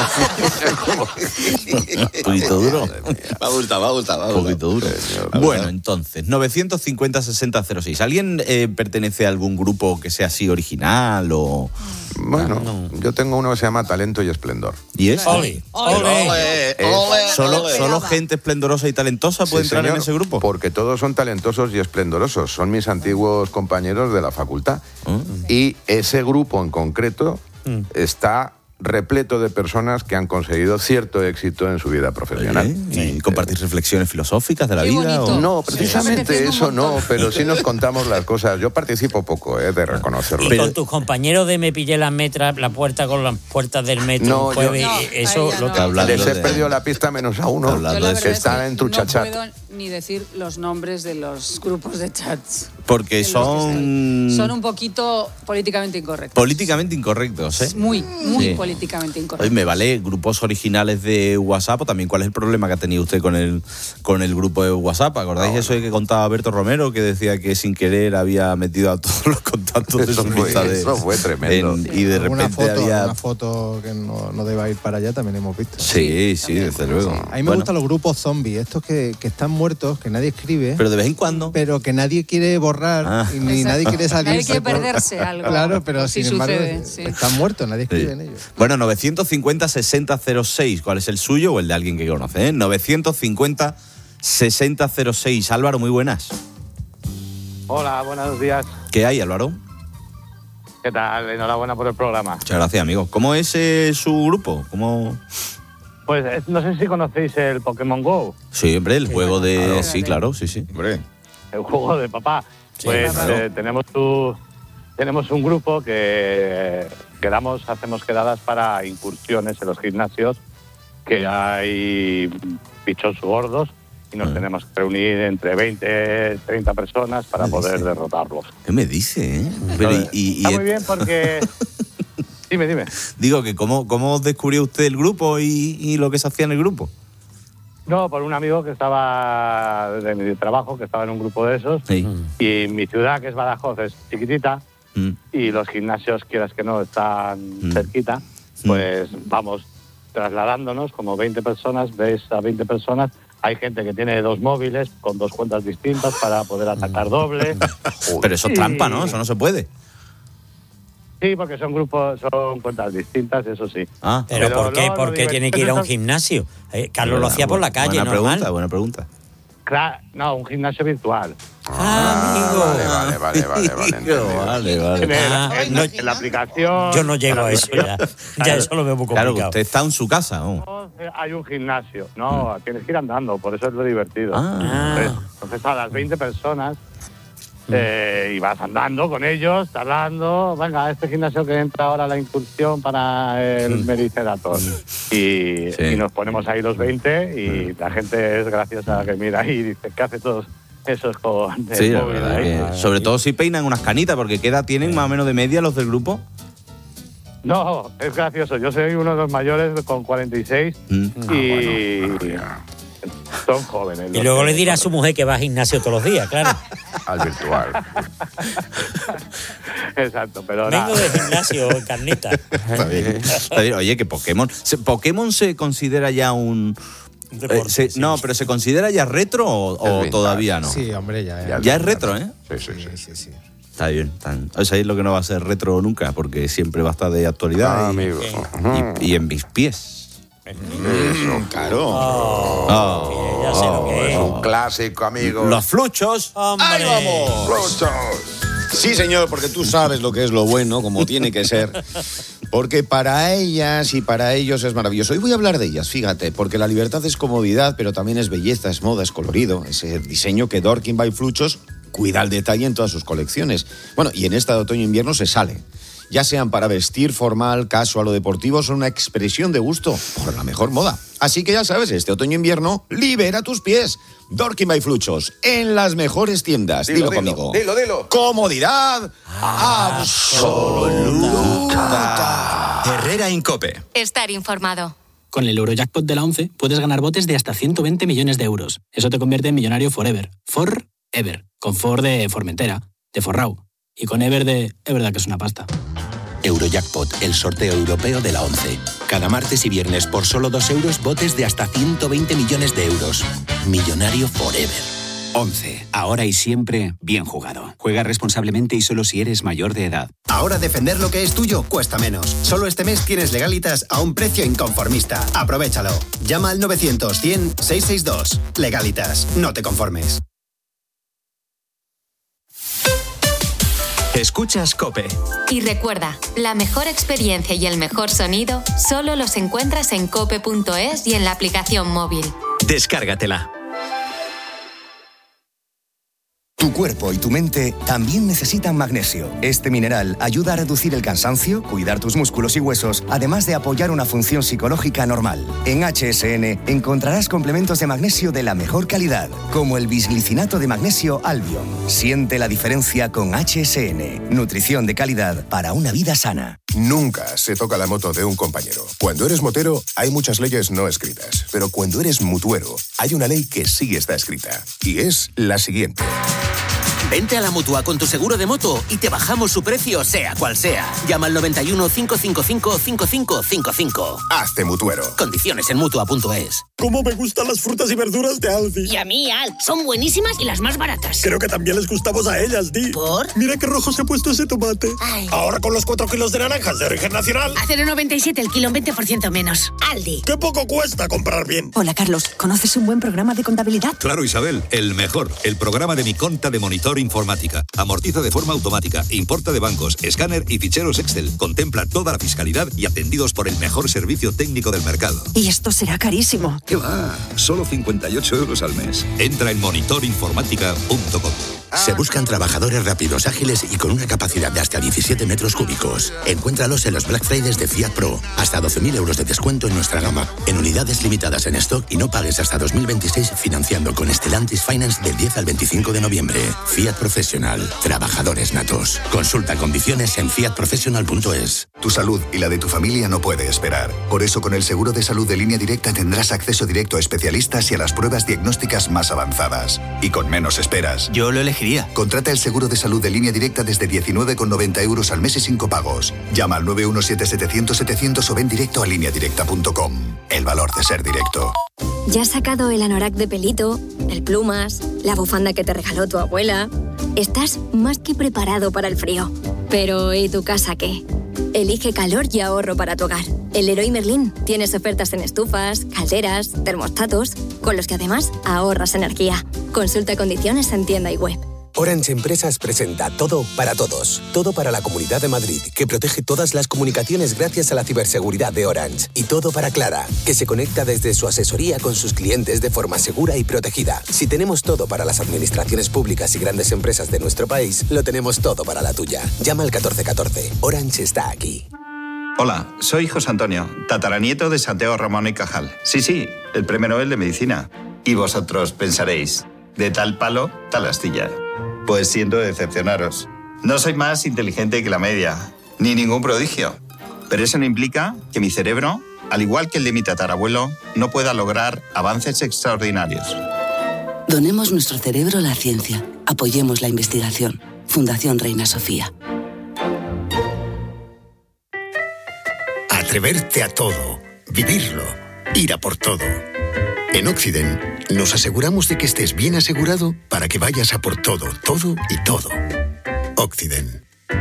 Un poquito duro. Me ha gustado, me ha gustado. me ha Un gustado. poquito duro. Bueno, entonces, novecientos cincuenta sesenta cero seis. ¿Alguien eh, pertenece a algún grupo que sea así original o...? Bueno, yo tengo uno que se llama Talento y Esplendor. ¿Y es? Ole, ole. Es- ¿Solo, solo gente esplendorosa y talentosa puede Sí, entrar en señor, ese grupo? Porque todos son talentosos y esplendorosos. Son mis antiguos compañeros de la facultad. Y ese grupo en concreto está repleto de personas que han conseguido cierto éxito en su vida profesional. Oye, ¿y compartir reflexiones filosóficas de la vida? o- No, precisamente eso no, pero sí nos contamos las cosas. Yo participo poco, eh, de reconocerlo. Y con tus compañeros de Me pillé las metras, la puerta con las puertas del metro, No, un jueves, yo- y eso lo que Hablando Les he de- perdido la pista menos a uno, Hablando Yo la de verdad que es está que en tu no chachat. puedo ni decir los nombres de los grupos de chats. Porque son... Son un poquito políticamente incorrectos. políticamente incorrectos, ¿eh? Muy, muy Sí. políticamente Hoy incorrectos. me vale grupos originales de WhatsApp, o también cuál es el problema que ha tenido usted con el con el grupo de WhatsApp. ¿Acordáis eso que contaba Berto Romero, que decía que sin querer había metido a todos los contactos de Eso su fue- lista de, eso fue tremendo. en- y de Una repente foto, había... una foto que no, no deba ir para allá también hemos visto. Sí, sí, desde luego. A mí me Bueno, gustan los grupos zombies, estos que, que están muertos, que nadie escribe. pero de vez en cuando... Pero que nadie quiere borrar Ah. y ni Exacto. nadie quiere salir. Nadie quiere perderse algo. Claro, pero Sí sin embargo sucede, sí. están muertos, nadie escribe Sí. en ellos. Bueno, novecientos cincuenta sesenta cero seis. ¿Cuál es el suyo o el de alguien que conoce? ¿eh? novecientos cincuenta sesenta cero seis. Álvaro, muy buenas. Hola, buenos días. ¿Qué hay, Álvaro? ¿Qué tal? Enhorabuena por el programa. Muchas gracias, amigo. ¿Cómo es eh, su grupo? ¿Cómo...? Pues eh, no sé si conocéis el Pokémon Go, Sí, hombre, el juego de... claro. Sí, claro, sí, sí. Hombre. el juego de papá. Sí, Pues claro. eh, tenemos, tu- tenemos un grupo que eh, quedamos, hacemos quedadas para incursiones en los gimnasios, que hay bichos gordos y nos tenemos que reunir entre veinte, treinta personas para poder derrotarlos. ¿Qué me dice, eh? Pero, y, y- y- Está muy bien porque... Dime, dime. Digo, que ¿cómo, cómo descubrió usted el grupo y, y lo que se hacía en el grupo? No, por un amigo que estaba de mi trabajo, que estaba en un grupo de esos. Sí. Y mi ciudad, que es Badajoz, es chiquitita. Mm. Y los gimnasios, quieras que no, están cerquita. Pues vamos trasladándonos como veinte personas, ves a veinte personas Hay gente que tiene dos móviles con dos cuentas distintas para poder atacar doble. Pero eso es trampa, ¿no? Eso no se puede. Sí, porque son grupos, son cuentas distintas, eso sí. Ah, ¿Pero, Pero por qué? no, ¿Por lo qué tiene que ir a un divertido- gimnasio? Eh, Carlos lo hacía por la calle, buena normal. pregunta, buena pregunta. Cla- No, un gimnasio virtual. Ah, amigo. Vale, vale, vale, vale, vale, entendido. Vale, vale. En, el- Ah, en- no- en la aplicación. Yo no llego en la a eso ya. aplicación, Ya eso lo veo muy Claro, complicado. usted está en su casa. ¿no? eh, Hay un gimnasio. No, tienes que ir andando, por eso es lo divertido. Ah. Entonces, entonces a las veinte personas eh, y vas andando con ellos, hablando. Venga, a este gimnasio que entra ahora la incursión para el Medicerator. Y, Sí. y nos ponemos ahí los veinte y la gente es graciosa que mira ahí y dice, ¿qué hace todos esos con el Sí, la móvil verdad ahí? que- sobre todo si peinan unas canitas, porque ¿qué edad tienen más o menos de media los del grupo? No, es gracioso. Yo soy uno de los mayores con cuarenta y seis Mm. y son jóvenes. Y los luego que- le dirá a su mujer que va al gimnasio todos los días, claro. Al virtual. Exacto, pero Vengo nada. de gimnasio, carnita. Está bien. Está bien. Oye, que Pokémon. se- ¿Pokémon se considera ya un. Deporte, eh, se- sí. No, pero ¿se considera ya retro o, o vintage. todavía no? Sí, hombre, ya. Ya- Ya es retro, ¿eh? Sí, sí, sí. sí, sí. Está bien. Tan... O sea, es lo que no va a ser retro nunca, porque siempre va a estar de actualidad. Ah, y, amigo. y- y en mis pies. Mm, claro. Oh. Ya sé lo que es. Un clásico, amigo. Los fluchos. ¡Ahí vamos! Fluchos. Sí, señor, porque tú sabes lo que es lo bueno, como tiene que ser. Porque para ellas y para ellos es maravilloso. Hoy voy a hablar de ellas, fíjate, porque la libertad es comodidad, pero también es belleza, es moda, es colorido. Ese diseño que Dorking by Fluchos cuida el detalle en todas sus colecciones. Bueno, y en esta de otoño-invierno se sale. Ya sean para vestir formal, casual o deportivo, son una expresión de gusto por la mejor moda. Así que ya sabes, este otoño-invierno, libera tus pies. Dorking by Fluchos, en las mejores tiendas. Dilo, Dilo, dilo, conmigo. dilo, dilo. Comodidad absoluta. Herrera Incope. Estar informado. Con el Eurojackpot de la once puedes ganar botes de hasta ciento veinte millones de euros. Eso te convierte en millonario forever. Forever. Con For de Formentera, de Forrau. Y con Ever de... Es verdad que es una pasta. Eurojackpot, el sorteo europeo de la once. Cada martes y viernes por solo dos euros, botes de hasta ciento veinte millones de euros. Millonario forever. once. Ahora y siempre, bien jugado. Juega responsablemente y solo si eres mayor de edad. Ahora defender lo que es tuyo cuesta menos. Solo este mes tienes Legalitas a un precio inconformista. Aprovéchalo. Llama al novecientos cien seiscientos sesenta y dos. Legalitas. No te conformes. Escuchas COPE. Y recuerda, la mejor experiencia y el mejor sonido solo los encuentras en cope punto es y en la aplicación móvil. Descárgatela. Tu cuerpo y tu mente también necesitan magnesio. Este mineral ayuda a reducir el cansancio, cuidar tus músculos y huesos, además de apoyar una función psicológica normal. En H S N encontrarás complementos de magnesio de la mejor calidad, como el bisglicinato de magnesio Albion. Siente la diferencia con H S N. Nutrición de calidad para una vida sana. Nunca se toca la moto de un compañero. Cuando eres motero, hay muchas leyes no escritas. Pero cuando eres mutuero, hay una ley que sí está escrita. Y es la siguiente. Vente a la Mutua con tu seguro de moto y te bajamos su precio, sea cual sea. Llama al noventa y uno, cinco cinco cinco, cinco cinco cinco cinco. Hazte mutuero. Condiciones en Mutua punto es. ¿Cómo me gustan las frutas y verduras de Aldi? Y a mí, Al. Son buenísimas y las más baratas. Creo que también les gustamos a ellas, Di. ¿Por? Mira qué rojo se ha puesto ese tomate. Ay. Ahora con los cuatro kilos de naranjas de origen nacional. A cero coma noventa y siete el kilo, un veinte por ciento menos. Aldi. ¡Qué poco cuesta comprar bien! Hola, Carlos. ¿Conoces un buen programa de contabilidad? Claro, Isabel, el mejor. El programa de mi conta de Monitor Informática. Amortiza de forma automática, importa de bancos, escáner y ficheros Excel. Contempla toda la fiscalidad y atendidos por el mejor servicio técnico del mercado. Y esto será carísimo. ¿Qué va? Solo cincuenta y ocho euros al mes. Entra en monitor informática punto com. Se buscan trabajadores rápidos, ágiles y con una capacidad de hasta diecisiete metros cúbicos. Encuéntralos en los Black Fridays de Fiat Pro. Hasta doce mil euros de descuento en nuestra gama. En unidades limitadas en stock y no pagues hasta dos mil veintiséis financiando con Stellantis Finance del diez al veinticinco de noviembre. Fiat Professional. Trabajadores natos. Consulta condiciones en fiat professional punto es. Tu salud y la de tu familia no puede esperar. Por eso con el seguro de salud de Línea Directa tendrás acceso directo a especialistas y a las pruebas diagnósticas más avanzadas. Y con menos esperas. Yo lo elegiría. Contrata el seguro de salud de Línea Directa desde diecinueve con noventa euros al mes y sin copagos. Llama al nueve uno siete, setecientos, setecientos o ven directo a línea directa punto com. El valor de ser directo. ¿Ya has sacado el anorak de pelito, el plumas, la bufanda que te regaló tu abuela? Estás más que preparado para el frío. Pero ¿y tu casa qué? Elige calor y ahorro para tu hogar. El Leroy Merlin tienes ofertas en estufas, calderas, termostatos, con los que además ahorras energía. Consulta condiciones en tienda y web. Orange Empresas presenta Todo para Todos. Todo para la Comunidad de Madrid, que protege todas las comunicaciones gracias a la ciberseguridad de Orange. Y Todo para Clara, que se conecta desde su asesoría con sus clientes de forma segura y protegida. Si tenemos todo para las administraciones públicas y grandes empresas de nuestro país, lo tenemos todo para la tuya. Llama al catorce catorce. Orange está aquí. Hola, soy José Antonio, tataranieto de Santiago Ramón y Cajal. Sí, sí, el premio Nobel de Medicina. Y vosotros pensaréis, de tal palo, tal astilla. Pues siento decepcionaros. No soy más inteligente que la media, ni ningún prodigio. Pero eso no implica que mi cerebro, al igual que el de mi tatarabuelo, no pueda lograr avances extraordinarios. Donemos nuestro cerebro a la ciencia. Apoyemos la investigación. Fundación Reina Sofía. Atreverte a todo. Vivirlo. Ir a por todo. En Occident nos aseguramos de que estés bien asegurado para que vayas a por todo, todo y todo. Occident.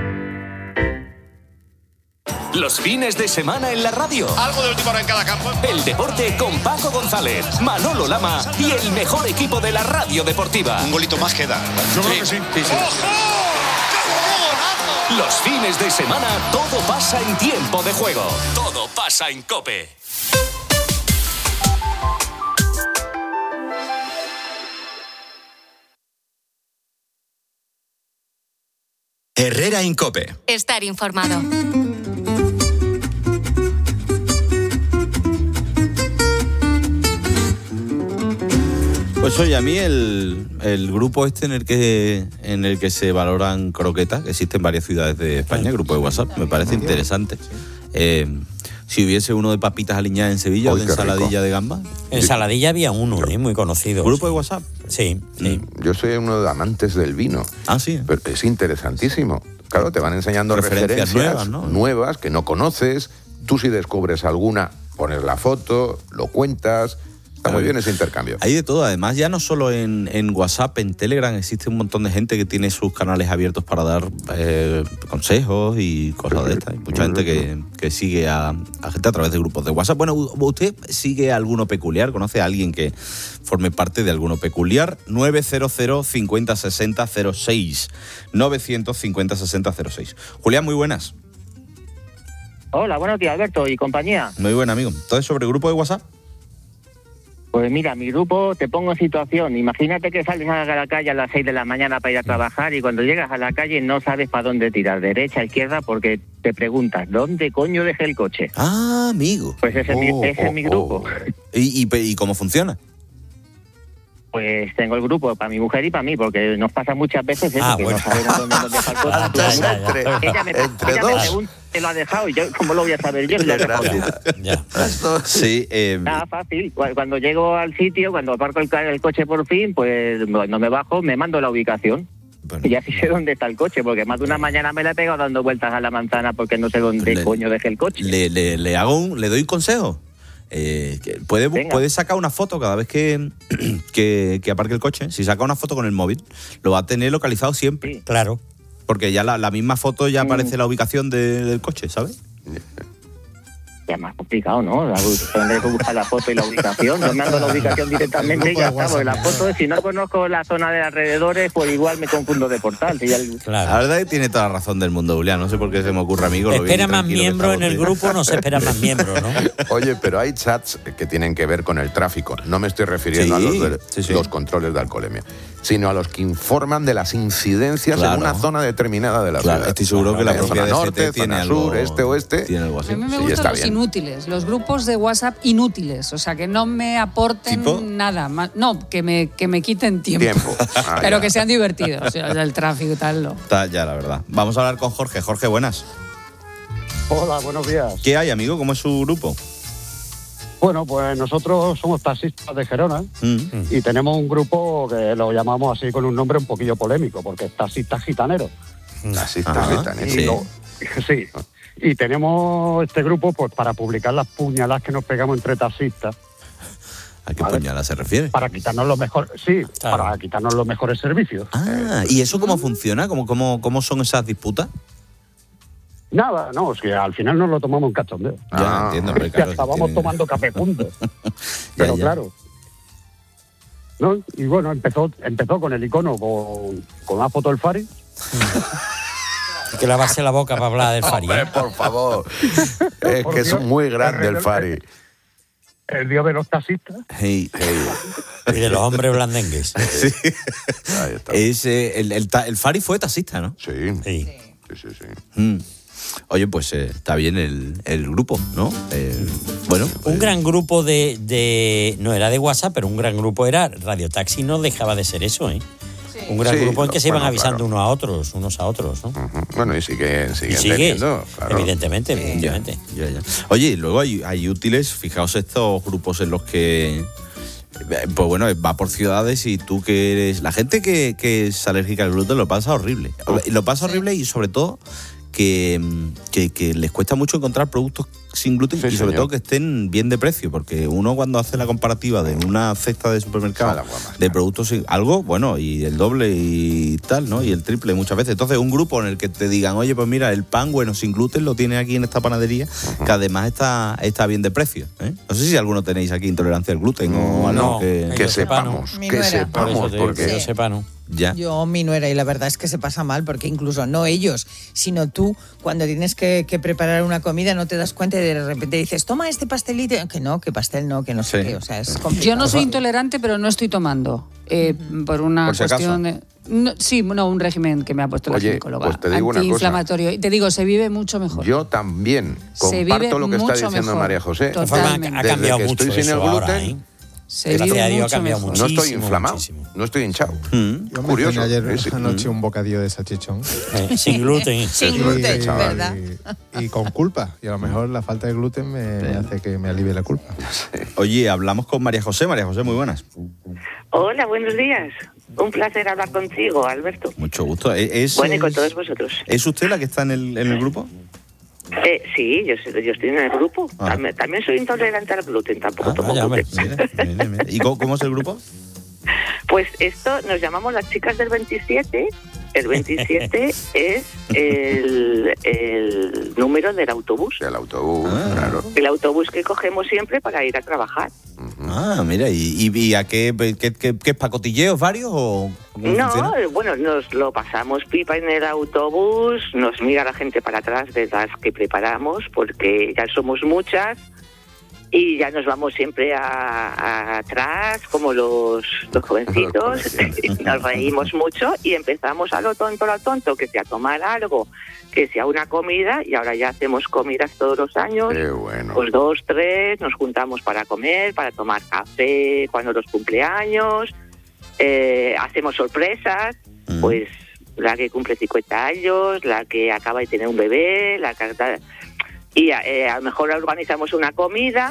Los fines de semana en la radio. Algo de última hora en cada campo. El deporte con Paco González, Manolo Lama y el mejor equipo de la radio deportiva. Un golito más que da. Yo creo que sí. sí, sí. Los fines de semana todo pasa en tiempo de juego. Todo pasa en COPE. Herrera Incope. Estar informado. Pues oye, a mí el, el grupo este en el que en el que se valoran croquetas, que existe en varias ciudades de España, grupo de WhatsApp, me parece interesante. Eh, si hubiese uno de papitas aliñadas en Sevilla o de ensaladilla de gamba. Ensaladilla había uno, ¿eh? Muy conocido. ¿Grupo de WhatsApp? Sí, sí. Yo soy uno de amantes del vino. Ah, sí. Pero es interesantísimo. Claro, te van enseñando referencias, referencias nuevas, ¿no? nuevas que no conoces. Tú si descubres alguna, pones la foto, lo cuentas. Está muy bien ese intercambio. Hay de todo. Además, ya no solo en, en WhatsApp, en Telegram existe un montón de gente que tiene sus canales abiertos para dar eh, consejos y cosas de estas. Hay mucha gente que, que sigue a, a gente a través de grupos de WhatsApp. Bueno, ¿usted sigue a alguno peculiar? ¿Conoce a alguien que forme parte de alguno peculiar? nueve cero cero, cincuenta, sesenta, cero seis. novecientos cincuenta, sesenta, cero seis. Julián, muy buenas. Hola, buenos días, Alberto y compañía. Muy buen amigo. ¿Entonces sobre grupo de WhatsApp? Pues mira, mi grupo, te pongo en situación. Imagínate que sales a la calle a las seis de la mañana para ir a trabajar y cuando llegas a la calle no sabes para dónde tirar, derecha, izquierda, porque te preguntas, ¿dónde coño dejé el coche? Ah, amigo. Pues ese, oh, es, mi, ese oh, es mi grupo. Oh. ¿Y, y, ¿Y cómo funciona? Pues tengo el grupo para mi mujer y para mí, porque nos pasa muchas veces eso, ah, que bueno. no sabemos dónde nos deja el coche. Ah, ya, ya, ya. Entre, ella me, entre ella dos. me pregunta, ¿te lo ha dejado? Y yo, ¿cómo lo voy a saber yo? Si lo he dejado tú. Ya. Sí, eh... Nada, fácil. Cuando llego al sitio, cuando aparco el, el coche por fin, pues cuando me bajo, me mando la ubicación. Bueno. Y ya sí sé dónde está el coche, porque más de una mañana me la he pegado dando vueltas a la manzana porque no sé dónde le, coño dejé el coche. Le, le, le hago un, le doy un consejo. Eh, puede, puede sacar una foto cada vez que, que, que aparque el coche. Si saca una foto con el móvil, lo va a tener localizado siempre. Sí. Claro. Porque ya la, la misma foto ya aparece mm. la ubicación de, del coche, ¿sabes? Ya más complicado, ¿no? Tendré que buscar la foto y la ubicación. No me ando la ubicación directamente y ya está. Porque la foto, si no conozco la zona de alrededores, pues igual me confundo de portal. Si ya el... Claro. La verdad es que tiene toda la razón del mundo, Julián. No sé por qué se me ocurre a mí. Espera más miembros en el grupo, no se espera más miembros, ¿no? Oye, pero hay chats que tienen que ver con el tráfico. No me estoy refiriendo sí, a los, de, sí, sí. los controles de alcoholemia, sino a los que informan de las incidencias claro. en una zona determinada de la claro, ciudad. Estoy seguro claro, que la zona norte, tiene zona algo, sur, este, oeste. Tiene algo así. A mí me sí, gustan está los bien. inútiles, los grupos de WhatsApp inútiles, o sea, que no me aporten ¿Tipo? nada más. No, que me, que me quiten tiempo. Tiempo. Ah, pero ya. que sean divertidos, o sea, el tráfico y tal. No. Está ya, la verdad. Vamos a hablar con Jorge. Jorge, buenas. Hola, buenos días. ¿Qué hay, amigo? ¿Cómo es su grupo? Bueno, pues nosotros somos taxistas de Gerona mm. y tenemos un grupo que lo llamamos así con un nombre un poquillo polémico, porque es taxistas gitaneros. Taxistas gitaneros. Sí. Lo, sí. Y tenemos este grupo pues para publicar las puñaladas que nos pegamos entre taxistas. ¿A qué ¿Vale? puñalada se refiere? Para quitarnos los mejores, sí, Claro. para quitarnos los mejores servicios. Ah, ¿y eso cómo funciona? ¿Cómo, cómo, cómo son esas disputas? Nada, no, es que al final nos lo tomamos en cachondeo. Ya, entiendo, pero claro, Y acabamos tiene- tomando café juntos. Pero ya. claro. ¿No? Y bueno, empezó empezó con el icono, con, con una foto del Fari. Que lavarse la boca para hablar del Fari. Hombre, ¿eh? por favor. Es que es muy grande el Fari. El dios de los taxistas. Hey, hey. Y de los hombres blandengues. Sí. Es, eh, el, el, ta- el Fari fue taxista, ¿no? Sí. Sí. Sí, sí, sí. Mm. Oye, pues eh, está bien el, el grupo, ¿no? Eh, bueno. Un gran grupo de, de... No era de WhatsApp, pero un gran grupo era Radio Taxi, no dejaba de ser eso, ¿eh? Un gran Sí, grupo en que se iban bueno, avisando claro. unos a otros, unos a otros, ¿no? Ujú. Bueno, y sigue, sigue Y sigue, teniendo, claro. evidentemente, evidentemente. Ya, ya. Oye, y luego hay, hay útiles, fijaos estos grupos en los que, eh, pues bueno, va por ciudades y tú que eres... La gente que, que es alérgica al gluten lo pasa horrible. Lo pasa horrible y sobre todo que, que, que les cuesta mucho encontrar productos sin gluten Sí, y sobre señor. todo que estén bien de precio, porque uno cuando hace la comparativa de una cesta de supermercado de productos sin, algo, bueno, y el doble y tal, ¿no? Y el triple muchas veces. Entonces, un grupo en el que te digan, oye, pues mira, el pan bueno sin gluten lo tiene aquí en esta panadería, que además está, está bien de precio, ¿eh? No sé si alguno tenéis aquí intolerancia al gluten o algo No, que... que yo sepa, no. Mi que nuera. sepamos, Por eso te digo, porque que yo sepa, no. Ya. Yo, mi nuera, y la verdad es que se pasa mal, porque incluso no ellos, sino tú, cuando tienes que, que preparar una comida, no te das cuenta y de repente dices, toma este pastelito, que no, que pastel no, que no sé Sí. qué, o sea, es complicado. Yo no soy intolerante, pero no estoy tomando. Eh, por una Por si acaso. cuestión de. No, sí, no, un régimen que me ha puesto la Oye, ginecóloga. pues te digo una cosa. Antiinflamatorio. Y te digo, se vive mucho mejor. yo también Se comparto vive lo que está mucho diciendo mejor. María José. De forma, ha Desde cambiado que mucho estoy sin el eso gluten, ahora, ¿eh? se Gracias vive a Dios ha mucho cambiado mejor. no estoy muchísimo, inflamado, muchísimo. no estoy hinchado. Mm. Yo me Curioso. cené ayer Sí, sí. anoche un bocadillo de salchichón. Eh, sin gluten. Sin Sí, gluten, chaval. ¿verdad? Y, y con culpa. Y a lo mejor la falta de gluten me, me hace que me alivie la culpa. Oye, hablamos con María José. María José, muy buenas. Hola, buenos días. Un placer hablar contigo, Alberto. Mucho gusto. ¿Es, Bueno, y con es- todos vosotros. ¿Es usted la que está en el, en el grupo? Eh, sí, yo, soy- yo estoy en el grupo. Ah. También, también soy intolerante al gluten, tampoco tomo Vaya, hombre, gluten. mira, mira, mira. ¿Y cómo, cómo es el grupo? Pues esto nos llamamos las chicas del veintisiete. El veintisiete es el, el número del autobús. El autobús, claro. El autobús que cogemos siempre para ir a trabajar. Ah, mira, ¿y, y, y a qué, qué, qué, qué es pacotilleos varios o cómo No, funciona? eh, bueno, nos lo pasamos pipa en el autobús, nos mira la gente para atrás de las que preparamos, porque ya somos muchas y ya nos vamos siempre a, a atrás, como los, los jovencitos, y nos reímos mucho y empezamos a lo tonto, a lo tonto, que sea tomar algo, que sea una comida, y ahora ya hacemos comidas todos los años. Qué bueno. Pues dos, tres, nos juntamos para comer, para tomar café cuando los cumpleaños, eh, hacemos sorpresas, pues la que cumple cincuenta años, la que acaba de tener un bebé, la que... Y eh, a lo mejor organizamos una comida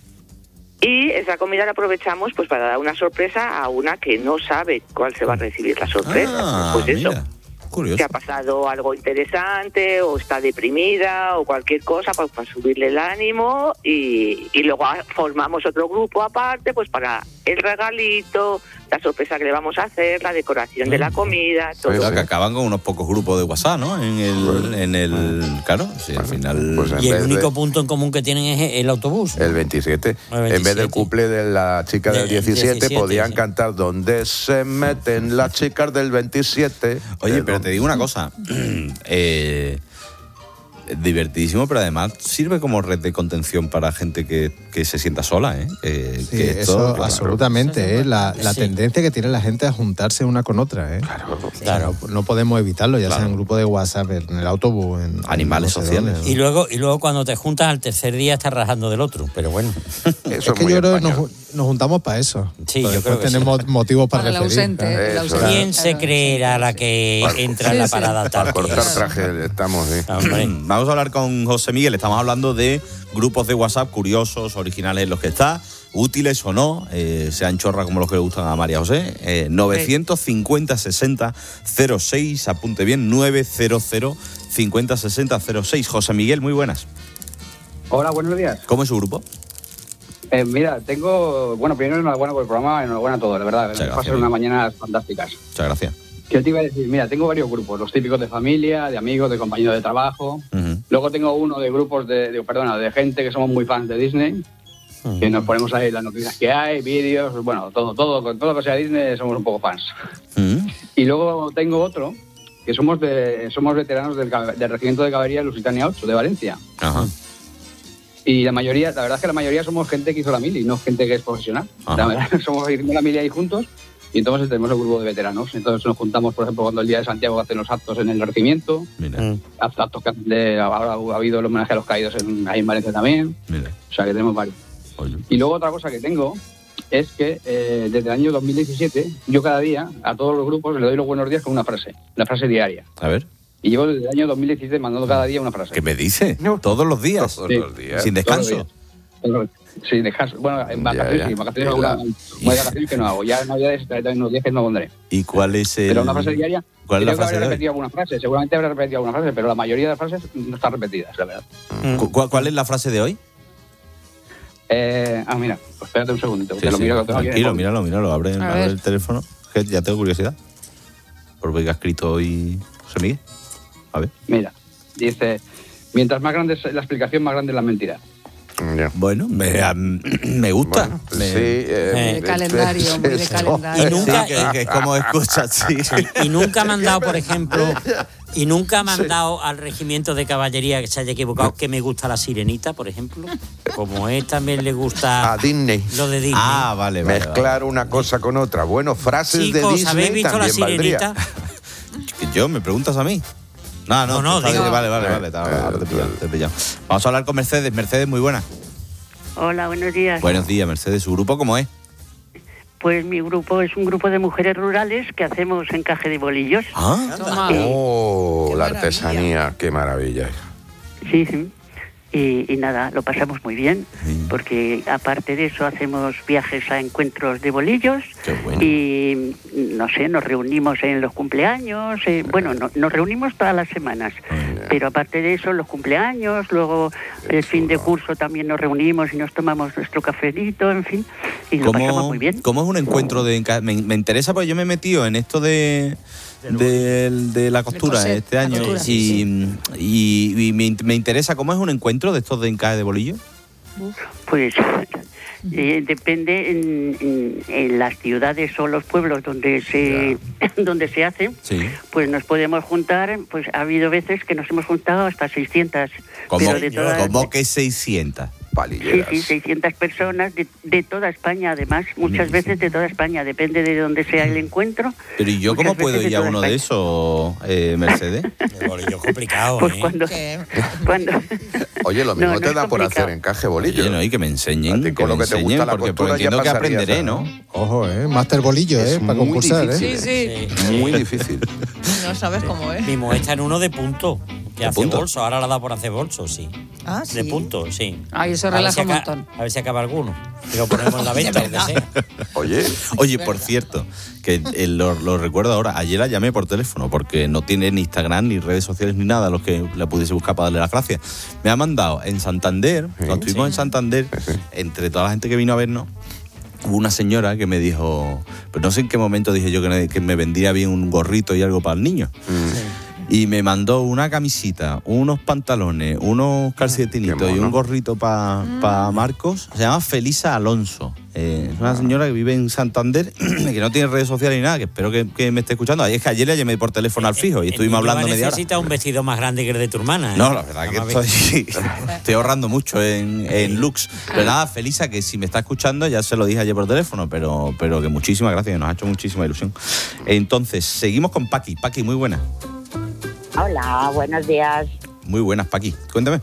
y esa comida la aprovechamos pues para dar una sorpresa a una que no sabe cuál se va a recibir la sorpresa. Ah, pues eso. mira, curioso. Que ha pasado algo interesante o está deprimida o cualquier cosa pues, para subirle el ánimo y, y luego formamos otro grupo aparte pues para el regalito, la sorpresa que le vamos a hacer, la decoración de la comida, todo. Pues que acaban con unos pocos grupos de WhatsApp, ¿no? En el, en el claro, sí, al final... pues en Y el vez único de- punto en común que tienen es el autobús. El veintisiete. El En vez del veintisiete. cumple de la chica del Del diecisiete, diecisiete, podían sí. cantar ¿Dónde se meten las chicas del veintisiete? Oye, pero te digo una cosa. eh, divertidísimo, pero además sirve como red de contención para gente que, que se sienta sola, ¿eh? Eh, Sí, que esto, eso claro. absolutamente, ¿eh? La, la Sí. tendencia que tiene la gente a juntarse una con otra, ¿eh? Claro, Claro. No, no podemos evitarlo, ya Claro. sea en grupo de WhatsApp, en el autobús, en Animales no sé sociales. dónde, Y ¿no? luego, y luego cuando te juntas al tercer día estás rajando del otro, pero bueno. Eso Es es que muy yo creo que español. nos, nos juntamos para eso. Sí, Pero yo creo después que sí. tenemos motivos para, Para el referir, ausente, claro. el Eso, ausente. ¿Quién se Claro, creerá la que entra en la Sí, sí. parada tal? Para cortar traje estamos, ¿eh? Hombre. Vamos a hablar con José Miguel. Estamos hablando de grupos de WhatsApp curiosos, originales en los que está, útiles o no, eh, sean chorras como los que le gustan a María José. Eh, novecientos cincuenta sesenta cero seis, apunte bien, novecientos cincuenta sesenta cero seis. José Miguel, muy buenas. Hola, buenos días. ¿Cómo es su grupo? Eh, mira, tengo... Bueno, primero enhorabuena por el programa, enhorabuena a todos, de verdad. Va a ser unas mañanas fantásticas. Muchas gracias. ¿Qué te iba a decir? Mira, tengo varios grupos, los típicos de familia, de amigos, de compañeros de trabajo. Uh-huh. Luego tengo uno de grupos de, de, perdona, de gente que somos muy fans de Disney, uh-huh. que nos ponemos ahí las noticias que hay, vídeos, bueno, todo, todo, con todo lo que sea Disney somos un poco fans. Uh-huh. Y luego tengo otro, que somos de somos veteranos del, del Regimiento de Caballería Lusitania ocho, de Valencia. Uh-huh. Y la mayoría, la verdad es que la mayoría somos gente que hizo la mili, no gente que es profesional. Uh-huh. La verdad, somos hicimos la mili ahí juntos. Y entonces tenemos el grupo de veteranos. Entonces nos juntamos, por ejemplo, cuando el Día de Santiago hacen los actos en el regimiento. Mira. Actos que de, ahora ha habido el homenaje a los caídos en, ahí en Valencia también. Mira. O sea que tenemos varios. Oye. Y luego otra cosa que tengo es que eh, desde el año dos mil diecisiete yo cada día a todos los grupos le doy los buenos días con una frase. Una frase diaria. A ver. Y llevo desde el año dos mil diecisiete mandando cada día una frase. ¿Qué me dice? No. ¿Todos los días? Todos sí. los días. ¿Sin descanso? Sí, descanso. Bueno, en vacaciones, ya, ya. sí, vacaciones alguna, hay vacaciones que no hago. Ya en Navidades traeré unos días que no pondré. ¿Y cuál es el...? Pero una frase diaria... ¿Cuál es la creo frase que habré de hoy? repetido alguna frase, seguramente habré repetido alguna frase, pero la mayoría de las frases no están repetidas, la verdad. ¿Cu- ¿Cuál, ¿Cuál es la frase de hoy? Eh, ah, mira, pues espérate un segundito. Sí, te lo sí, miro, lo tengo aquí en el tranquilo, móvil. míralo, míralo. Abre, A abre ver. el teléfono. Que ya tengo curiosidad. Por ver qué ha escrito hoy José Miguel. A ver. Mira, dice, mientras más grande es la explicación, más grande es la mentira. Bueno, me, a- me gusta. Bueno, Me- sí, eh, De calendario, muy de eso. calendario. Y nunca, Sí, que- que es como escuchas, sí. Y nunca me han dado, por ejemplo, y nunca me han dado al regimiento de caballería que se haya equivocado que me gusta la sirenita, por ejemplo. Como él también le gusta A Disney. lo de Disney. Ah, vale, vale. Mezclar una cosa con otra. Bueno, frases de Chicos, Disney ¿habéis visto la también valdría. sirenita? ¿Que yo? ¿Me preguntas a mí? No, no, No, no, está digo- bien, vale, vale, vale. está- ahora te he pillado, te he pillado. Vamos a hablar con Mercedes. Mercedes, muy buena. Hola, buenos días. Buenos días, Mercedes. ¿Su grupo cómo es? Pues mi grupo es un grupo de mujeres rurales que hacemos encaje de bolillos. Ah, Toma. Oh, la artesanía, qué maravilla. Sí, sí. Y, y nada, lo pasamos muy bien, porque aparte de eso hacemos viajes a encuentros de bolillos. Qué bueno. Y no sé, nos reunimos en los cumpleaños, eh, bueno, no- nos reunimos todas las semanas, pero aparte de eso, los cumpleaños, luego el fin de curso también nos reunimos y nos tomamos nuestro cafelito, en fin, y lo pasamos ¿Cómo, muy bien. ¿Cómo es un encuentro de enca- me, me interesa porque yo me he metido en esto de de, de la costura coser, este la año costura, y, y, y me, in- me interesa cómo es un encuentro de estos de encaje de bolillo. Pues eh, depende en, en- en las ciudades o los pueblos donde se donde se hace, Sí. pues nos podemos juntar, pues ha habido veces que nos hemos juntado hasta seiscientas, ¿Cómo, pero de todas, ¿cómo que seiscientas? sí, sí, seiscientas personas de, de toda España, además, muchas veces de toda España, depende de dónde sea el encuentro. Pero ¿y yo Muchas cómo puedo veces de ir a toda uno de España. esos, eh, Mercedes? Bolillo complicado, Pues ¿eh? cuando, cuando Oye, lo mismo No, no te es da por complicado. hacer encaje bolillo. Oye, no, y que me enseñen, que con me lo que te enseñen, gusta la porque, costura porque ya entiendo que pasarías aprenderé, a- ¿no? Ojo, ¿eh? Master bolillo, ¿eh? Es Para muy concursar, difícil. ¿eh? Sí, sí. Muy difícil. No sabes cómo es. Mi mujer está en uno de punto, que ¿De hace punto? bolso. Ahora la da por hacer bolso, sí. Ah, De sí. punto, sí. Ay, eso A ver relaja si un aca- montón. A ver si acaba alguno. Y lo ponemos en la venta, lo que sea. Oye, Oye, por cierto, que eh, lo, lo recuerdo ahora, ayer la llamé por teléfono porque no tiene ni Instagram ni redes sociales ni nada a los que la pudiese buscar para darle las gracias. Me ha mandado en Santander, cuando estuvimos en Santander, entre toda la gente que vino a vernos, hubo una señora que me dijo, pues no sé en qué momento dije yo que, ne- que me vendría bien un gorrito y algo para el niño. Y me mandó una camisita, unos pantalones, unos calcetinitos y un gorrito para pa Marcos. Se llama Felisa Alonso. Eh, es una señora que vive en Santander, que no tiene redes sociales ni nada, que espero que, que me esté escuchando. Ahí es que ayer le llamé por teléfono al fijo y estuvimos hablando media hora. Necesita un vestido más grande que el de tu hermana, ¿eh? No, la verdad que Vamos a ver. estoy, estoy ahorrando mucho en, en looks. Pero nada, Felisa, que si me está escuchando, ya se lo dije ayer por teléfono, pero, pero que muchísimas gracias, que nos ha hecho muchísima ilusión. Entonces, seguimos con Paqui. Paqui, muy buena. Hola, buenos días. Muy buenas, Paqui. Cuéntame.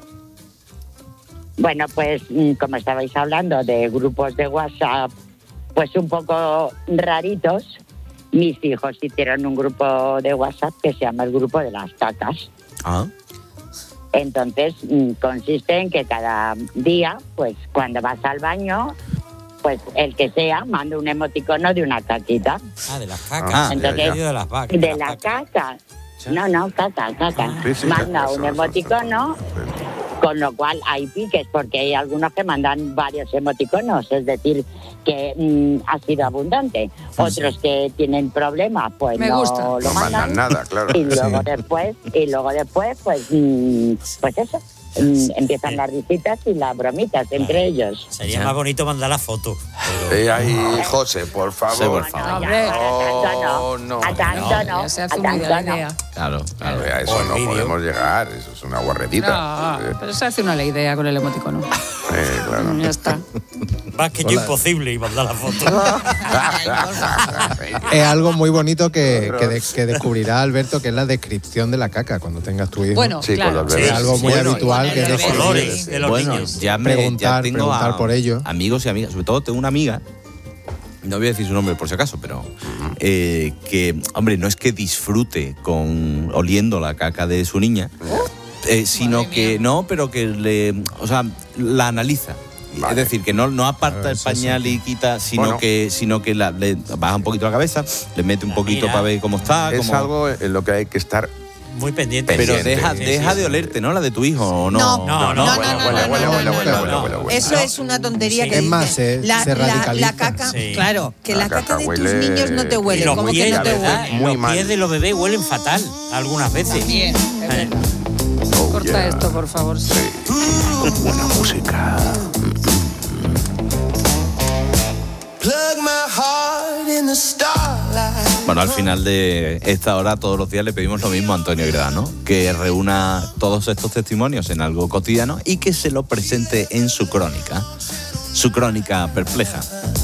Bueno, pues mm, como estabais hablando de grupos de WhatsApp, pues un poco raritos, mis hijos hicieron un grupo de WhatsApp que se llama el grupo de las cacas. Ah. Entonces mm, consiste en que cada día, pues cuando vas al baño, pues el que sea manda un emoticono de una caquita. Ah, de las cacas. Ah, Entonces, de las vacas. De la caca. No, no, caca, caca. Sí, sí, Manda caca, un eso, eso, emoticono Con lo cual hay piques, porque hay algunos que mandan varios emoticonos, es decir, que mmm, ha sido abundante. Otros que tienen problemas, pues Me no gusta. lo No mandan nada, claro. Y luego Sí. después, y luego después, pues, mmm, pues eso. mm, empiezan las risitas y las bromitas entre ellos. Sería más bonito mandar la foto. Eh, ahí, José, por favor. Sí, por favor. Hombre. No, no. A tanto no, Ya se a hace muy de la tanto no. idea. Claro, claro. A eso Por no vídeo. podemos llegar, eso es una guarredita. No, pero se hace una la idea con el emoticono. Eh, claro. Ya está. Más que yo Hola. imposible y mandar la foto. Es algo muy bonito que, que, de- que descubrirá Alberto, que es la descripción de la caca cuando tengas tu hijo. Bueno, Sí, claro. con los es bebés. algo muy Bueno, habitual y que de describir. colores de los bueno, niños. ya me Preguntar, ya tengo preguntar a- por ello. amigos y amigas. Sobre todo tengo una amiga, no voy a decir su nombre por si acaso, pero eh, que, hombre, no es que disfrute con oliendo la caca de su niña, eh, sino que no, pero que le, o sea, la analiza. Vale. Es decir, que no, no aparta Claro, el eso pañal y quita, sino Bueno. que, sino que la- le baja un poquito la cabeza, le mete un La poquito mira. para ver cómo está. Es cómo- algo en lo que hay que estar. Muy pendiente. Pero pendiente. deja, Sí, deja sí, de sí. olerte, ¿no? La de tu hijo, ¿o no? No, No, No, no, no, no, huele, no, huele, no, huele, no, huele, no, huele, no, huele, no. huele, huele. Eso es una tontería Sí. que Es más, dice. se- la, se la- radicaliza. la caca, Sí. claro, que la, La caca caca de tus huele- niños no te y huele. Y los ¿Cómo que pies, no te veces huele? muy los mal. pies de los bebés huelen fatal algunas veces. También, es Eh, verdad. Oh, Corta yeah. esto, por favor. Sí. Buena música. Bueno, al final de esta hora todos los días le pedimos lo mismo a Antonio Greda, ¿no? Que reúna todos estos testimonios en algo cotidiano y que se lo presente en su crónica, su crónica perpleja.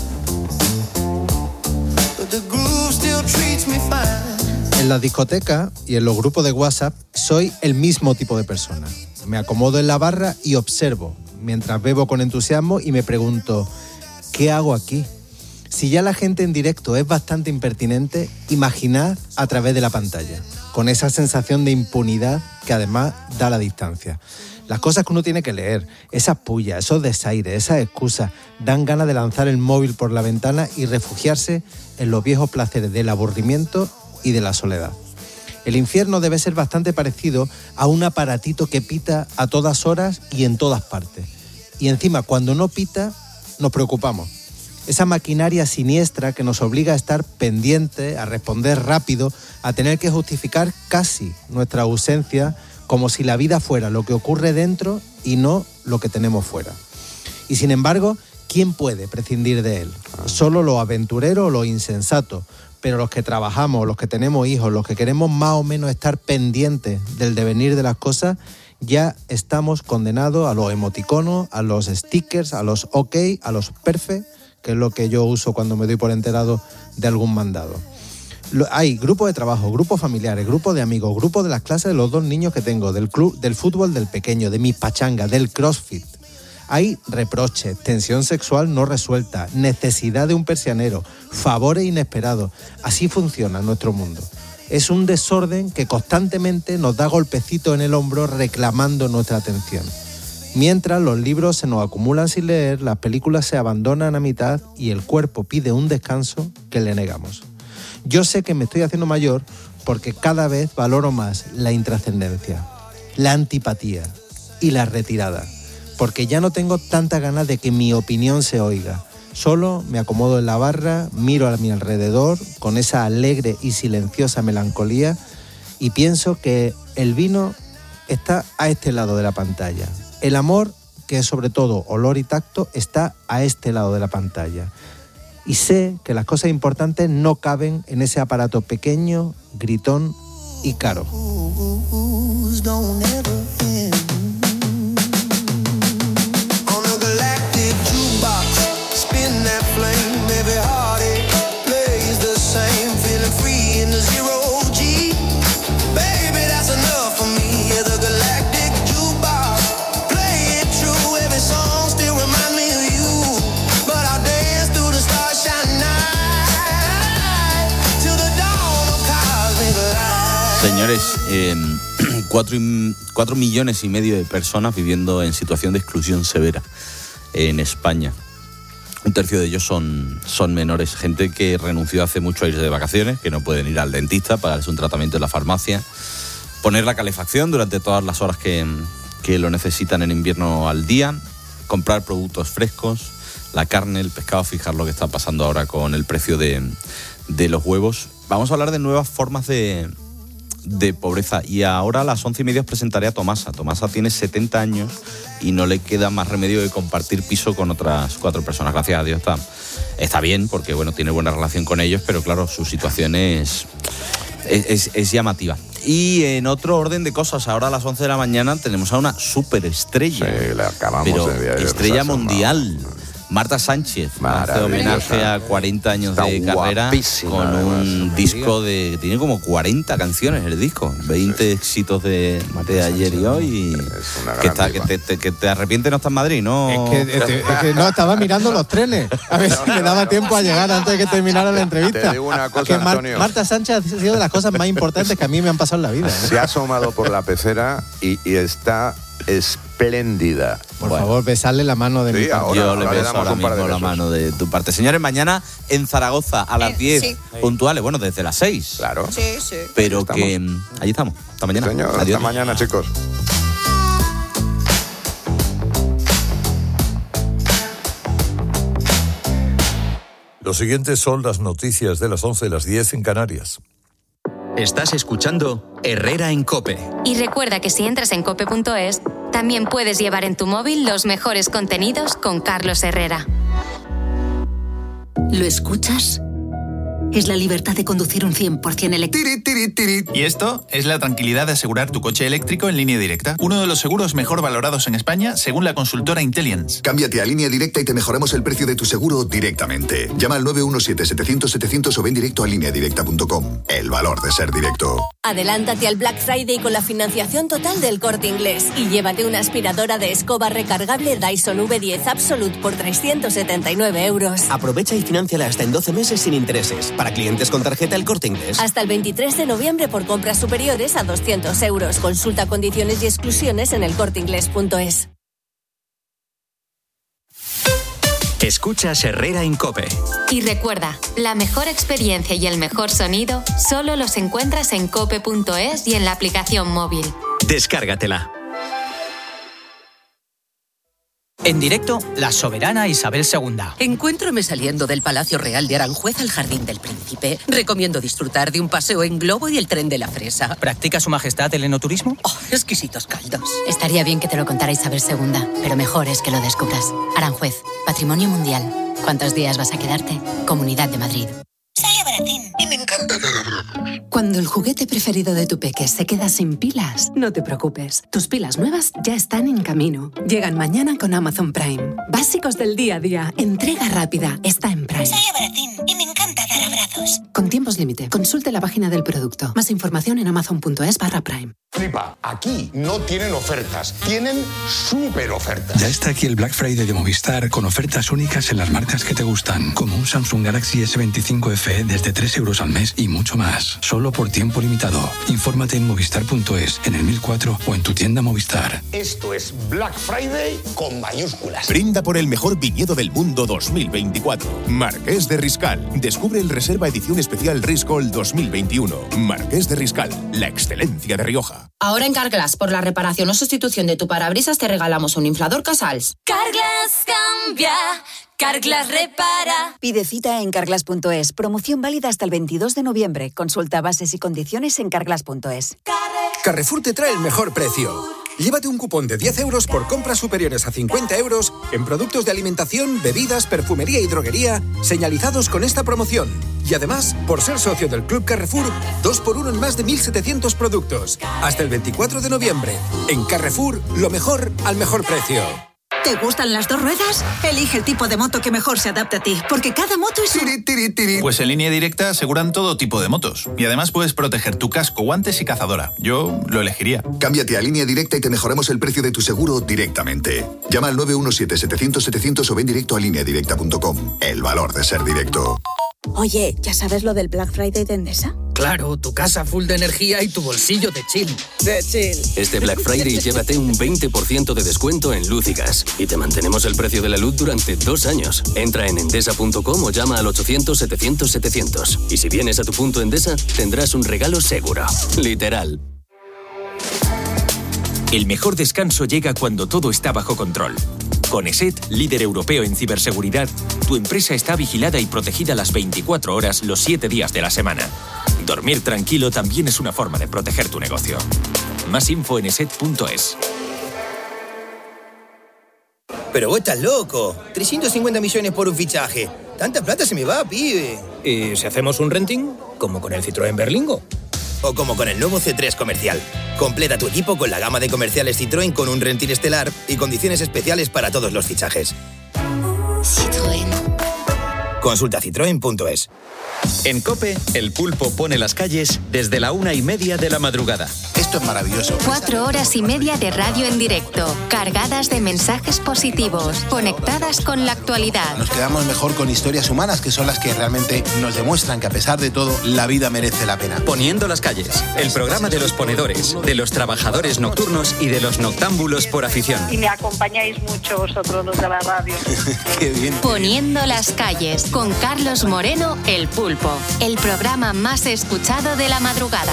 En la discoteca y en los grupos de WhatsApp soy el mismo tipo de persona. Me acomodo en la barra y observo, mientras bebo con entusiasmo y me pregunto, ¿qué hago aquí? Si ya la gente en directo es bastante impertinente, imaginad a través de la pantalla, con esa sensación de impunidad que además da la distancia. Las cosas que uno tiene que leer, esas pullas, esos desaires, esas excusas, dan ganas de lanzar el móvil por la ventana y refugiarse en los viejos placeres del aburrimiento y de la soledad. El infierno debe ser bastante parecido a un aparatito que pita a todas horas y en todas partes. Y encima, cuando no pita, nos preocupamos. Esa maquinaria siniestra que nos obliga a estar pendiente, a responder rápido, a tener que justificar casi nuestra ausencia, como si la vida fuera lo que ocurre dentro y no lo que tenemos fuera. Y sin embargo, ¿quién puede prescindir de él? Solo los aventureros o los insensatos, pero los que trabajamos, los que tenemos hijos, los que queremos más o menos estar pendientes del devenir de las cosas, ya estamos condenados a los emoticonos, a los stickers, a los ok, a los perfect, que es lo que yo uso cuando me doy por enterado de algún mandado. Lo- Hay grupos de trabajo, grupos familiares, grupos de amigos, grupos de las clases de los dos niños que tengo, del club, del fútbol del pequeño, de mis pachangas, del crossfit. Hay reproches, tensión sexual no resuelta, necesidad de un persianero, favores inesperados. Así funciona nuestro mundo. Es un desorden que constantemente nos da golpecitos en el hombro reclamando nuestra atención. Mientras los libros se nos acumulan sin leer, las películas se abandonan a mitad y el cuerpo pide un descanso que le negamos. Yo sé que me estoy haciendo mayor porque cada vez valoro más la intrascendencia, la antipatía y la retirada, porque ya no tengo tantas ganas de que mi opinión se oiga. Solo me acomodo en la barra, miro a mi alrededor con esa alegre y silenciosa melancolía y pienso que el vino está a este lado de la pantalla. El amor, que es sobre todo olor y tacto, está a este lado de la pantalla. Y sé que las cosas importantes no caben en ese aparato pequeño, gritón y caro. Señores, eh, cuatro, y- cuatro millones y medio de personas viviendo en situación de exclusión severa en España. Un tercio de ellos son, son menores, gente que renunció hace mucho a irse de vacaciones, que no pueden ir al dentista, pagarse un tratamiento en la farmacia, poner la calefacción durante todas las horas que, que lo necesitan en invierno al día, comprar productos frescos, la carne, el pescado, fijar lo que está pasando ahora con el precio de, de los huevos. Vamos a hablar de nuevas formas de, de pobreza y ahora a las once y media os presentaré a Tomasa. Tomasa tiene setenta años y no le queda más remedio que compartir piso con otras cuatro personas. Gracias a Dios está, está bien porque bueno, tiene buena relación con ellos, pero claro, su situación es, es, es, es llamativa. Y en otro orden de cosas, ahora a las once de la mañana tenemos a una superestrella. Sí, le acabamos pero de ver, estrella mundial. Marta Sánchez hace homenaje a cuarenta años Está de carrera con además, un disco de... Tiene como cuarenta canciones el disco, veinte éxitos de, de ayer y hoy. Y que, está, que, te, te, que te arrepientes no está en Madrid, ¿no? Es que, es que no, estaba mirando los trenes, a ver si me daba tiempo a llegar antes de que terminara la entrevista. Te digo una cosa, que Mar- Antonio. Marta Sánchez ha sido de las cosas más importantes que a mí me han pasado en la vida, ¿eh? Se ha asomado por la pecera y, y está espléndida. Por bueno. favor, besarle la mano de sí, mi parte. ahora, Yo le ahora beso ahora mismo la mano de tu parte. Señores, mañana en Zaragoza a las Eh, diez sí. puntuales, bueno, desde las seis. Claro. Sí, sí. Pero Estamos. que mm, allí estamos. Hasta mañana. Señor, Adiós. hasta mañana, chicos. Lo siguiente son las noticias de las once y las diez en Canarias. Estás escuchando Herrera en COPE. Y recuerda que si entras en cope punto es, también puedes llevar en tu móvil los mejores contenidos con Carlos Herrera. ¿Lo escuchas? Es la libertad de conducir un cien por ciento eléctrico. Y esto es la tranquilidad de asegurar tu coche eléctrico en Línea Directa. Uno de los seguros mejor valorados en España, según la consultora Intelliance. Cámbiate a Línea Directa y te mejoramos el precio de tu seguro directamente. Llama al nueve uno siete, setecientos, setecientos o ven directo a línea directa punto com. El valor de ser directo. Adelántate al Black Friday con la financiación total del Corte Inglés y llévate una aspiradora de escoba recargable Dyson V diez Absolute por trescientos setenta y nueve euros. Aprovecha y finánciala hasta en doce meses sin intereses. Para clientes con tarjeta El Corte Inglés. Hasta el veintitrés de noviembre por compras superiores a doscientos euros. Consulta condiciones y exclusiones en el corte inglés punto es. Escuchas Herrera en COPE. Y recuerda, la mejor experiencia y el mejor sonido solo los encuentras en cope punto es y en la aplicación móvil. Descárgatela. En directo, la soberana Isabel segunda. Encuéntrame saliendo del Palacio Real de Aranjuez al Jardín del Príncipe. Recomiendo disfrutar de un paseo en globo y el tren de la fresa. ¿Practica su majestad el enoturismo? Oh, exquisitos caldos. Estaría bien que te lo contara Isabel segunda, pero mejor es que lo descubras. Aranjuez, Patrimonio Mundial. ¿Cuántos días vas a quedarte? Comunidad de Madrid. Sale baratín y me encanta dar abrazos. Cuando el juguete preferido de tu peque se queda sin pilas, no te preocupes. Tus pilas nuevas ya están en camino. Llegan mañana con Amazon Prime. Básicos del día a día. Entrega rápida. Está en Prime. Sale baratín y me encanta dar abrazos. Con tiempos límite. Consulte la página del producto. Más información en amazon punto es barra prime. Flipa, aquí no tienen ofertas, tienen súper ofertas. Ya está aquí el Black Friday de Movistar con ofertas únicas en las marcas que te gustan, como un Samsung Galaxy ese veinticinco F E desde tres euros al mes y mucho más, solo por tiempo limitado. Infórmate en movistar punto es, en el mil cuatro o en tu tienda Movistar. Esto es Black Friday con mayúsculas. Brinda por el mejor viñedo del mundo dos mil veinticuatro. Marqués de Riscal. Descubre el Reserva Edición Especial Riscol dos mil veintiuno. Marqués de Riscal, la excelencia de Rioja. Ahora en Carglass, por la reparación o sustitución de tu parabrisas, te regalamos un inflador Casals. Carglass cambia, Carglass repara. Pide cita en carglass punto es. Promoción válida hasta el veintidós de noviembre. Consulta bases y condiciones en carglass punto es. Carrefour te trae el mejor precio. Llévate un cupón de diez euros por compras superiores a cincuenta euros en productos de alimentación, bebidas, perfumería y droguería señalizados con esta promoción. Y además, por ser socio del Club Carrefour, dos por uno en más de mil setecientos productos. Hasta el veinticuatro de noviembre. En Carrefour, lo mejor al mejor precio. ¿Te gustan las dos ruedas? Elige el tipo de moto que mejor se adapte a ti, porque cada moto es un... Pues en Línea Directa aseguran todo tipo de motos. Y además puedes proteger tu casco, guantes y cazadora. Yo lo elegiría. Cámbiate a Línea Directa y te mejoramos el precio de tu seguro directamente. Llama al nueve uno siete, setecientos, setecientos o ven directo a línea directa punto com. El valor de ser directo. Oye, ¿ya sabes lo del Black Friday de Endesa? Claro, tu casa full de energía y tu bolsillo de chill. De chill. Este Black Friday llévate un veinte por ciento de descuento en luz y gas. Y te mantenemos el precio de la luz durante dos años. Entra en endesa punto com o llama al ochocientos, setecientos, setecientos. Y si vienes a tu punto Endesa, tendrás un regalo seguro. Literal. El mejor descanso llega cuando todo está bajo control. Con ESET, líder europeo en ciberseguridad, tu empresa está vigilada y protegida las veinticuatro horas, los siete días de la semana. Dormir tranquilo también es una forma de proteger tu negocio. Más info en eset punto es. Pero vos estás loco. trescientos cincuenta millones por un fichaje. Tanta plata se me va, pibe. ¿Y si hacemos un renting? Como con el Citroën Berlingo. O como con el nuevo C tres Comercial. Completa tu equipo con la gama de comerciales Citroën con un renting estelar y condiciones especiales para todos los fichajes. Citroën. Consulta citroen punto es. En COPE, el pulpo pone las calles desde la una y media de la madrugada. Esto es maravilloso. Cuatro horas y media de radio en directo, cargadas de mensajes positivos, conectadas con la actualidad. Nos quedamos mejor con historias humanas, que son las que realmente nos demuestran que a pesar de todo, la vida merece la pena. Poniendo las calles, el programa de los ponedores, de los trabajadores nocturnos y de los noctámbulos por afición. Y me acompañáis mucho vosotros los de la radio. Qué bien. Poniendo las calles, con Carlos Moreno, El Pulpo, el programa más escuchado de la madrugada.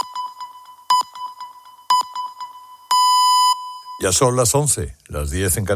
Ya son las once, las diez en Canarias.